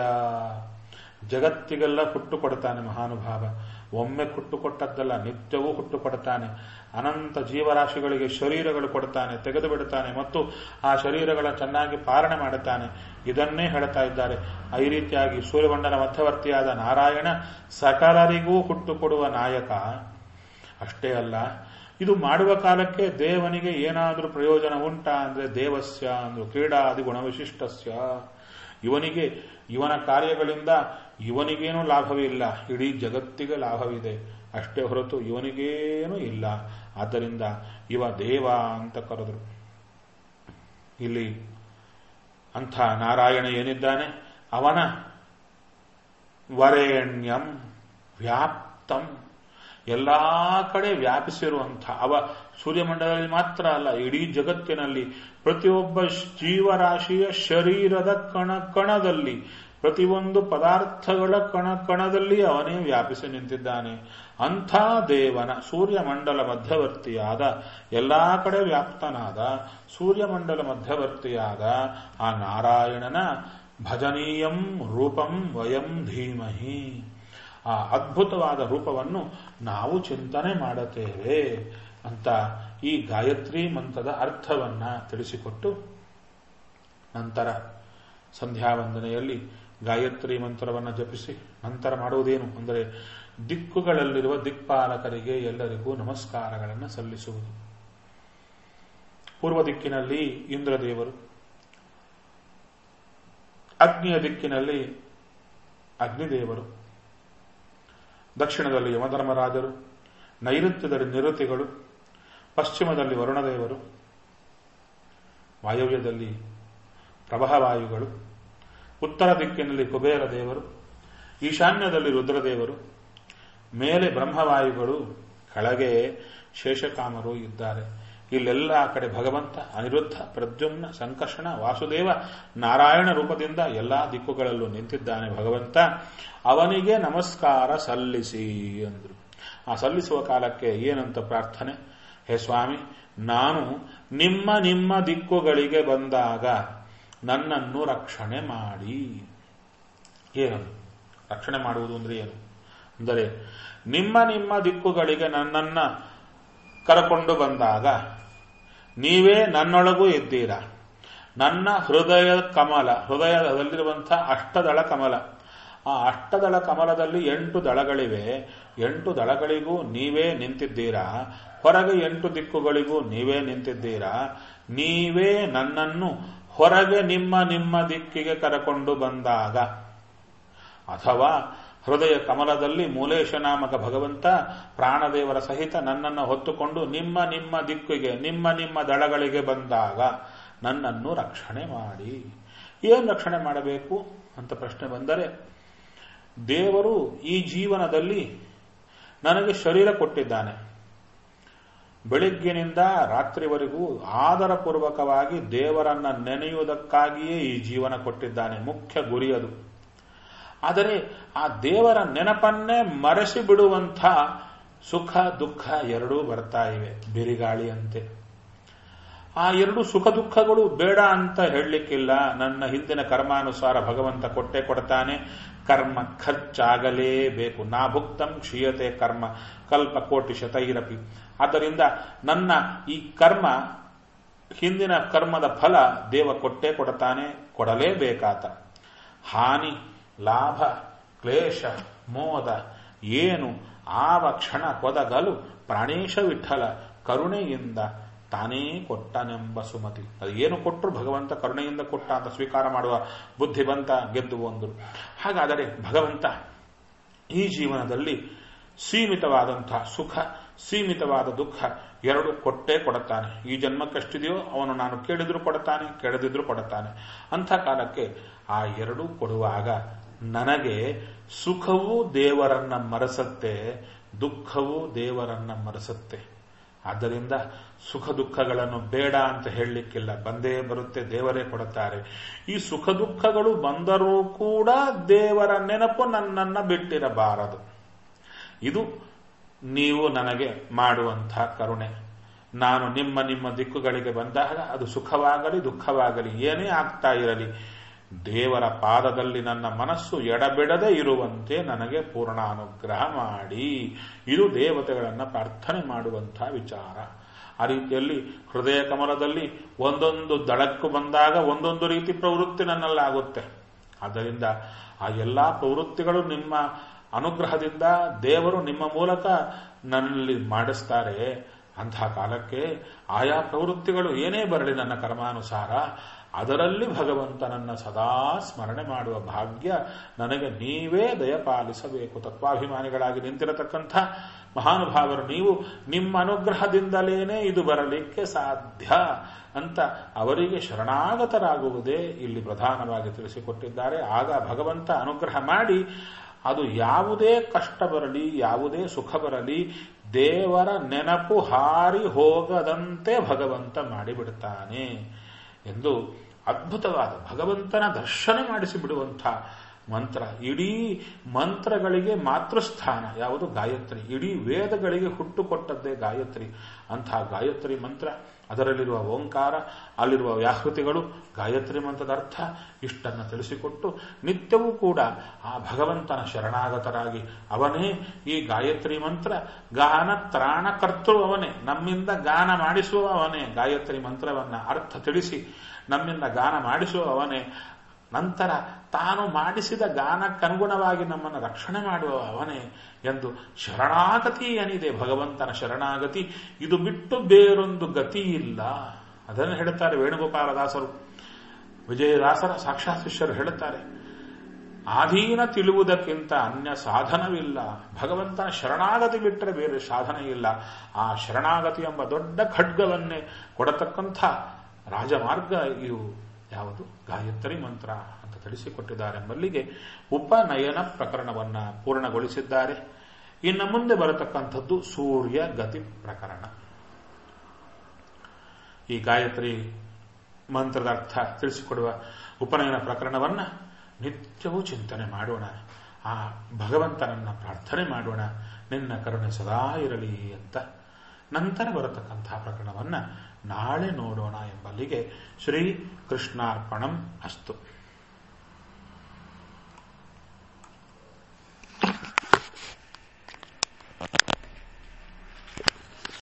ಜಗತ್ತಿಗೆಲ್ಲ ಹುಟ್ಟು ಕೊಡ್ತಾನೆ ಮಹಾನುಭಾವ. ಒಮ್ಮೆ ಹುಟ್ಟು ಕೊಟ್ಟದ್ದಲ್ಲ, ನಿತ್ಯವೂ ಹುಟ್ಟು ಕೊಡ್ತಾನೆ. ಅನಂತ ಜೀವರಾಶಿಗಳಿಗೆ ಶರೀರಗಳು ಕೊಡ್ತಾನೆ, ತೆಗೆದು ಬಿಡುತ್ತಾನೆ ಮತ್ತು ಆ ಶರೀರಗಳ ಚೆನ್ನಾಗಿ ಪಾಲನೆ ಮಾಡುತ್ತಾನೆ. ಇದನ್ನೇ ಹೇಳ್ತಾ ಇದ್ದಾರೆ. ಈ ರೀತಿಯಾಗಿ ಸೂರ್ಯಮಂಡಲ ಮಧ್ಯವರ್ತಿಯಾದ ನಾರಾಯಣ ಸಕಲರಿಗೂ ಹುಟ್ಟು ಕೊಡುವ ನಾಯಕ. ಅಷ್ಟೇ ಅಲ್ಲ, ಇದು ಮಾಡುವ ಕಾಲಕ್ಕೆ ದೇವನಿಗೆ ಏನಾದರೂ ಪ್ರಯೋಜನ ಉಂಟಾ ಅಂದ್ರೆ ದೇವಸ್ಯ ಅಂದ್ರು ಕ್ರೀಡಾದಿ ಗುಣವಿಶಿಷ್ಟಸ್ಯ, ಇವನಿಗೆ ಇವನ ಕಾರ್ಯಗಳಿಂದ ಇವನಿಗೇನೂ ಲಾಭವಿಲ್ಲ, ಇಡೀ ಜಗತ್ತಿಗೆ ಲಾಭವಿದೆ ಅಷ್ಟೇ ಹೊರತು ಇವನಿಗೇನೂ ಇಲ್ಲ. ಆದ್ದರಿಂದ ಇವ ದೇವ ಅಂತ ಕರೆದರು. ಇಲ್ಲಿ ಅಂಥ ನಾರಾಯಣ ಏನಿದ್ದಾನೆ ಅವನ ವರೇಣ್ಯಂ ವ್ಯಾಪ್ತಂ, ಎಲ್ಲಾ ಕಡೆ ವ್ಯಾಪಿಸಿರುವಂಥ ಅವ ಸೂರ್ಯಮಂಡಲದಲ್ಲಿ ಮಾತ್ರ ಅಲ್ಲ, ಇಡೀ ಜಗತ್ತಿನಲ್ಲಿ ಪ್ರತಿಯೊಬ್ಬ ಜೀವರಾಶಿಯ ಶರೀರದ ಕಣ ಕಣದಲ್ಲಿ, ಪ್ರತಿಯೊಂದು ಪದಾರ್ಥಗಳ ಕಣ ಕಣದಲ್ಲಿ ಅವನೇ ವ್ಯಾಪಿಸಿ ನಿಂತಿದ್ದಾನೆ. ಅಂಥ ದೇವನ ಸೂರ್ಯಮಂಡಲ ಮಧ್ಯವರ್ತಿಯಾದ, ಎಲ್ಲಾ ಕಡೆ ವ್ಯಾಪ್ತನಾದ ಸೂರ್ಯಮಂಡಲ ಮಧ್ಯವರ್ತಿಯಾದ ಆ ನಾರಾಯಣನ ಭಜನೀಯಂ ರೂಪಂ ವಯಂ ಧೀಮಹಿ, ಆ ಅದ್ಭುತವಾದ ರೂಪವನ್ನು ನಾವು ಚಿಂತನೆ ಮಾಡುತ್ತೇವೆ ಅಂತ ಈ ಗಾಯತ್ರಿ ಮಂತ್ರದ ಅರ್ಥವನ್ನ ತಿಳಿಸಿಕೊಟ್ಟು, ನಂತರ ಸಂಧ್ಯಾವಂದನೆಯಲ್ಲಿ ಗಾಯತ್ರಿ ಮಂತ್ರವನ್ನು ಜಪಿಸಿ ನಂತರ ಮಾಡುವುದೇನು ಅಂದರೆ ದಿಕ್ಕುಗಳಲ್ಲಿರುವ ದಿಕ್ಪಾಲಕರಿಗೆ ಎಲ್ಲರಿಗೂ ನಮಸ್ಕಾರಗಳನ್ನು ಸಲ್ಲಿಸುವುದು. ಪೂರ್ವ ದಿಕ್ಕಿನಲ್ಲಿ ಇಂದ್ರದೇವರು, ಅಗ್ನಿಯ ದಿಕ್ಕಿನಲ್ಲಿ ಅಗ್ನಿದೇವರು, ದಕ್ಷಿಣದಲ್ಲಿ ಯಮಧರ್ಮರಾಜರು, ನೈಋತ್ಯದಲ್ಲಿ ನಿರುತಿಗಳು, ಪಶ್ಚಿಮದಲ್ಲಿ ವರುಣದೇವರು, ವಾಯವ್ಯದಲ್ಲಿ ಪ್ರಭಾವಾಯುಗಳು, ಉತ್ತರ ದಿಕ್ಕಿನಲ್ಲಿ ಕುಬೇರ ದೇವರು, ಈಶಾನ್ಯದಲ್ಲಿ ರುದ್ರದೇವರು, ಮೇಲೆ ಬ್ರಹ್ಮವಾಯುಗಳು, ಕೆಳಗೆ ಶೇಷಕಾಮರು ಇದ್ದಾರೆ. ಇಲ್ಲೆಲ್ಲ ಕಡೆ ಭಗವಂತ ಅನಿರುದ್ಧ, ಪ್ರದ್ಯುಮ್ನ, ಸಂಕರ್ಷಣ, ವಾಸುದೇವ, ನಾರಾಯಣ ರೂಪದಿಂದ ಎಲ್ಲಾ ದಿಕ್ಕುಗಳಲ್ಲೂ ನಿಂತಿದ್ದಾನೆ ಭಗವಂತ. ಅವನಿಗೆ ನಮಸ್ಕಾರ ಸಲ್ಲಿಸಿ ಅಂದ್ರು. ಆ ಸಲ್ಲಿಸುವ ಕಾಲಕ್ಕೆ ಏನಂತ ಪ್ರಾರ್ಥನೆ? ಹೇ ಸ್ವಾಮಿ, ನಾನು ನಿಮ್ಮ ನಿಮ್ಮ ದಿಕ್ಕುಗಳಿಗೆ ಬಂದಾಗ ನನ್ನನ್ನು ರಕ್ಷಣೆ ಮಾಡಿ. ಏನದು ರಕ್ಷಣೆ ಮಾಡುವುದು ಅಂದ್ರೆ ಏನು ಅಂದರೆ, ನಿಮ್ಮ ನಿಮ್ಮ ದಿಕ್ಕುಗಳಿಗೆ ನನ್ನನ್ನ ಕರಕೊಂಡು ಬಂದಾಗ ನೀವೇ ನನ್ನೊಳಗೂ ಇದ್ದೀರಾ. ನನ್ನ ಹೃದಯ ಕಮಲ, ಹೃದಯದಲ್ಲಿರುವಂತಹ ಅಷ್ಟದಳ ಕಮಲ, ಆ ಅಷ್ಟದಳ ಕಮಲದಲ್ಲಿ ಎಂಟು ದಳಗಳಿವೆ. ಎಂಟು ದಳಗಳಿಗೂ ನೀವೇ ನಿಂತಿದ್ದೀರಾ. ಹೊರಗೆ ಎಂಟು ದಿಕ್ಕುಗಳಿಗೂ ನೀವೇ ನಿಂತಿದ್ದೀರಾ. ನೀವೇ ನನ್ನನ್ನು ಹೊರಗೆ ನಿಮ್ಮ ನಿಮ್ಮ ದಿಕ್ಕಿಗೆ ಕರಕೊಂಡು ಬಂದಾಗ, ಅಥವಾ ಹೃದಯ ಕಮಲದಲ್ಲಿ ಮೂಲೇಶ ನಾಮಕ ಭಗವಂತ ಪ್ರಾಣದೇವರ ಸಹಿತ ನನ್ನನ್ನು ಹೊತ್ತುಕೊಂಡು ನಿಮ್ಮ ನಿಮ್ಮ ದಿಕ್ಕಿಗೆ ನಿಮ್ಮ ನಿಮ್ಮ ದಳಗಳಿಗೆ ಬಂದಾಗ ನನ್ನನ್ನು ರಕ್ಷಣೆ ಮಾಡಿ. ಏನು ರಕ್ಷಣೆ ಮಾಡಬೇಕು ಅಂತ ಪ್ರಶ್ನೆ ಬಂದರೆ, ದೇವರು ಈ ಜೀವನದಲ್ಲಿ ನನಗೆ ಶರೀರ ಕೊಟ್ಟಿದ್ದಾನೆ. ಬೆಳಿಗ್ಗಿನಿಂದ ರಾತ್ರಿವರೆಗೂ ಆದರಪೂರ್ವಕವಾಗಿ ದೇವರನ್ನ ನೆನೆಯುವುದಕ್ಕಾಗಿಯೇ ಈ ಜೀವನ ಕೊಟ್ಟಿದ್ದಾನೆ. ಮುಖ್ಯ ಗುರಿಯದು. ಆದರೆ ಆ ದೇವರ ನೆನಪನ್ನೇ ಮರೆಸಿ ಬಿಡುವಂಥ ಸುಖ ದುಃಖ ಎರಡೂ ಬರ್ತಾ ಇವೆ ಬಿರಿಗಾಳಿಯಂತೆ. ಆ ಎರಡು ಸುಖ ದುಃಖಗಳು ಬೇಡ ಅಂತ ಹೇಳಲಿಕ್ಕಿಲ್ಲ. ನನ್ನ ಹಿಂದಿನ ಕರ್ಮಾನುಸಾರ ಭಗವಂತ ಕೊಟ್ಟೆ ಕೊಡ್ತಾನೆ. ಕರ್ಮ ಖರ್ಚಾಗಲೇಬೇಕು. ನಾ ಭುಕ್ತಂ ಕ್ಷೀಯತೆ ಕರ್ಮ ಕಲ್ಪ ಕೋಟಿ ಶತೈರಪಿ. ಆದ್ದರಿಂದ ನನ್ನ ಈ ಕರ್ಮ, ಹಿಂದಿನ ಕರ್ಮದ ಫಲ ದೇವ ಕೊಟ್ಟೆ ಕೊಡ್ತಾನೆ, ಕೊಡಲೇಬೇಕಾತ. ಹಾನಿ ಲಾಭ ಕ್ಲೇಶ ಮೋದ ಏನು ಆವ ಕ್ಷಣ ಕೊದಗಲು ಪ್ರಾಣೇಶ ವಿಠಲ ಕರುಣೆಯಿಂದ ತಾನೇ ಕೊಟ್ಟನೆಂಬ ಸುಮತಿ. ಅದು ಏನು ಕೊಟ್ಟರು ಭಗವಂತ ಕರುಣೆಯಿಂದ ಕೊಟ್ಟ ಅಂತ ಸ್ವೀಕಾರ ಮಾಡುವ ಬುದ್ಧಿ ಬಂತ, ಗೆದ್ದು ಒಂದರು. ಹಾಗಾದರೆ ಭಗವಂತ ಈ ಜೀವನದಲ್ಲಿ ಸೀಮಿತವಾದಂತಹ ಸುಖ, ಸೀಮಿತವಾದ ದುಃಖ ಎರಡು ಕೊಟ್ಟೇ ಕೊಡುತ್ತಾನೆ. ಈ ಜನ್ಮಕ್ಕೆಷ್ಟಿದೆಯೋ ಅವನು ನಾನು ಕೇಳಿದ್ರು ಕೊಡುತ್ತಾನೆ, ಕೇಳದಿದ್ರು ಕೊಡುತ್ತಾನೆ. ಅಂಥ ಕಾಲಕ್ಕೆ ಆ ಎರಡೂ ಕೊಡುವಾಗ ನನಗೆ ಸುಖವೂ ದೇವರನ್ನ ಮರೆಸುತ್ತೆ, ದುಃಖವೂ ದೇವರನ್ನ ಮರೆಸುತ್ತೆ. ಆದ್ದರಿಂದ ಸುಖ ದುಃಖಗಳನ್ನು ಬೇಡ ಅಂತ ಹೇಳಲಿಕ್ಕಿಲ್ಲ, ಬಂದೇ ಬರುತ್ತೆ, ದೇವರೇ ಕೊಡುತ್ತಾರೆ. ಈ ಸುಖ ದುಃಖಗಳು ಬಂದರೂ ಕೂಡ ದೇವರ ನೆನಪು ನನ್ನನ್ನ ಬಿಟ್ಟಿರಬಾರದು. ಇದು ನೀವು ನನಗೆ ಮಾಡುವಂತಹ ಕರುಣೆ. ನಾನು ನಿಮ್ಮ ನಿಮ್ಮ ದಿಕ್ಕುಗಳಿಗೆ ಬಂದಾಗ ಅದು ಸುಖವಾಗಲಿ ದುಃಖವಾಗಲಿ ಏನೇ ಆಗ್ತಾ ಇರಲಿ, ದೇವರ ಪಾದದಲ್ಲಿ ನನ್ನ ಮನಸ್ಸು ಎಡಬಿಡದೆ ಇರುವಂತೆ ನನಗೆ ಪೂರ್ಣ ಅನುಗ್ರಹ ಮಾಡಿ. ಇದು ದೇವತೆಗಳನ್ನು ಪ್ರಾರ್ಥನೆ ಮಾಡುವಂತಹ ವಿಚಾರ. ಆ ರೀತಿಯಲ್ಲಿ ಹೃದಯ ಕಮಲದಲ್ಲಿ ಒಂದೊಂದು ದಳಕ್ಕೂ ಬಂದಾಗ ಒಂದೊಂದು ರೀತಿ ಪ್ರವೃತ್ತಿ ನನ್ನಲ್ಲಾಗುತ್ತೆ. ಆದ್ದರಿಂದ ಆ ಎಲ್ಲಾ ಪ್ರವೃತ್ತಿಗಳು ನಿಮ್ಮ ಅನುಗ್ರಹದಿಂದ ದೇವರು ನಿಮ್ಮ ಮೂಲಕ ನನ್ನಲ್ಲಿ ಮಾಡಿಸ್ತಾರೆ. ಅಂಥ ಕಾಲಕ್ಕೆ ಆಯಾ ಪ್ರವೃತ್ತಿಗಳು ಏನೇ ಬರಲಿ ನನ್ನ ಕರ್ಮಾನುಸಾರ ಅದರಲ್ಲಿ ಭಗವಂತನನ್ನ ಸದಾ ಸ್ಮರಣೆ ಮಾಡುವ ಭಾಗ್ಯ ನನಗೆ ನೀವೇ ದಯಪಾಲಿಸಬೇಕು. ತತ್ವಾಭಿಮಾನಿಗಳಾಗಿ ನಿಂತಿರತಕ್ಕಂಥ ಮಹಾನುಭಾವರು ನೀವು ನಿಮ್ಮ ಅನುಗ್ರಹದಿಂದಲೇನೆ ಇದು ಬರಲಿಕ್ಕೆ ಸಾಧ್ಯ ಅಂತ ಅವರಿಗೆ ಶರಣಾಗತರಾಗುವುದೇ ಇಲ್ಲಿ ಪ್ರಧಾನವಾಗಿ ತಿಳಿಸಿಕೊಟ್ಟಿದ್ದಾರೆ. ಆಗ ಭಗವಂತ ಅನುಗ್ರಹ ಮಾಡಿ ಅದು ಯಾವುದೇ ಕಷ್ಟ ಬರಲಿ, ಯಾವುದೇ ಸುಖ ಬರಲಿ, ದೇವರ ನೆನಪು ಹಾರಿ ಹೋಗದಂತೆ ಭಗವಂತ ಮಾಡಿಬಿಡ್ತಾನೆ ಎಂದು ಅದ್ಭುತವಾದ ಭಗವಂತನ ದರ್ಶನ ಮಾಡಿಸಿಬಿಡುವಂಥ ಮಂತ್ರ. ಇಡೀ ಮಂತ್ರಗಳಿಗೆ ಮಾತೃಸ್ಥಾನ ಯಾವುದು? ಗಾಯತ್ರಿ. ಇಡೀ ವೇದಗಳಿಗೆ ಹುಟ್ಟು ಕೊಟ್ಟದ್ದೇ ಗಾಯತ್ರಿ. ಅಂಥ ಗಾಯತ್ರಿ ಮಂತ್ರ, ಅದರಲ್ಲಿರುವ ಓಂಕಾರ, ಅಲ್ಲಿರುವ ವ್ಯಾಹೃತಿಗಳು, ಗಾಯತ್ರಿ ಮಂತ್ರದ ಅರ್ಥ ಇಷ್ಟನ್ನು ತಿಳಿಸಿಕೊಟ್ಟು ನಿತ್ಯವೂ ಕೂಡ ಆ ಭಗವಂತನ ಶರಣಾಗತರಾಗಿ ಅವನೇ ಈ ಗಾಯತ್ರಿ ಮಂತ್ರ ಗಾನ ತ್ರಾಣಕರ್ತೃ ಅವನೇ, ನಮ್ಮಿಂದ ಗಾನ ಮಾಡಿಸುವ ಅವನೇ. ಗಾಯತ್ರಿ ಮಂತ್ರವನ್ನ ಅರ್ಥ ತಿಳಿಸಿ ನಮ್ಮಿಂದ ಗಾನ ಮಾಡಿಸುವ ಅವನೇ. ನಂತರ ತಾನು ಮಾಡಿಸಿದ ಗಾನಕ್ಕನುಗುಣವಾಗಿ ನಮ್ಮನ್ನು ರಕ್ಷಣೆ ಮಾಡುವ ಅವನೇ ಎಂದು ಶರಣಾಗತಿ ಏನಿದೆ ಭಗವಂತನ ಶರಣಾಗತಿ, ಇದು ಬಿಟ್ಟು ಬೇರೊಂದು ಗತಿ ಇಲ್ಲ. ಅದನ್ನು ಹೇಳುತ್ತಾರೆ ವೇಣುಗೋಪಾಲದಾಸರು. ವಿಜಯದಾಸರ ಸಾಕ್ಷಾತ್ ಶಿಷ್ಯರು ಹೇಳುತ್ತಾರೆ, ಆಧೀನ ತಿಳುವುದಕ್ಕಿಂತ ಅನ್ಯ ಸಾಧನವಿಲ್ಲ. ಭಗವಂತನ ಶರಣಾಗತಿ ಬಿಟ್ಟರೆ ಬೇರೆ ಸಾಧನೆ ಇಲ್ಲ. ಆ ಶರಣಾಗತಿ ಎಂಬ ದೊಡ್ಡ ಖಡ್ಗವನ್ನೇ ಕೊಡತಕ್ಕಂಥ ರಾಜಮಾರ್ಗ ಇದು ಯಾವುದು? ಗಾಯತ್ರಿ ಮಂತ್ರ ಅಂತ ತಿಳಿಸಿಕೊಟ್ಟಿದ್ದಾರೆಂಬಲ್ಲಿಗೆ ಉಪನಯನ ಪ್ರಕರಣವನ್ನ ಪೂರ್ಣಗೊಳಿಸಿದ್ದಾರೆ. ಇನ್ನು ಮುಂದೆ ಬರತಕ್ಕಂಥದ್ದು ಸೂರ್ಯ ಗತಿ ಪ್ರಕರಣ. ಈ ಗಾಯತ್ರಿ ಮಂತ್ರದ ಅರ್ಥ ತಿಳಿಸಿಕೊಡುವ ಉಪನಯನ ಪ್ರಕರಣವನ್ನ ನಿತ್ಯವೂ ಚಿಂತನೆ ಮಾಡೋಣ. ಆ ಭಗವಂತನನ್ನ ಪ್ರಾರ್ಥನೆ ಮಾಡೋಣ, ನಿನ್ನ ಕರುಣೆ ಸದಾ ಇರಲಿ ಅಂತ. ನಂತರ ಬರತಕ್ಕಂತಹ ಪ್ರಕರಣವನ್ನ ನಾಳೆ ನೋಡೋಣ ಎಂಬಲ್ಲಿಗೆ ಶ್ರೀ ಕೃಷ್ಣಾರ್ಪಣಂ ಅಸ್ತು.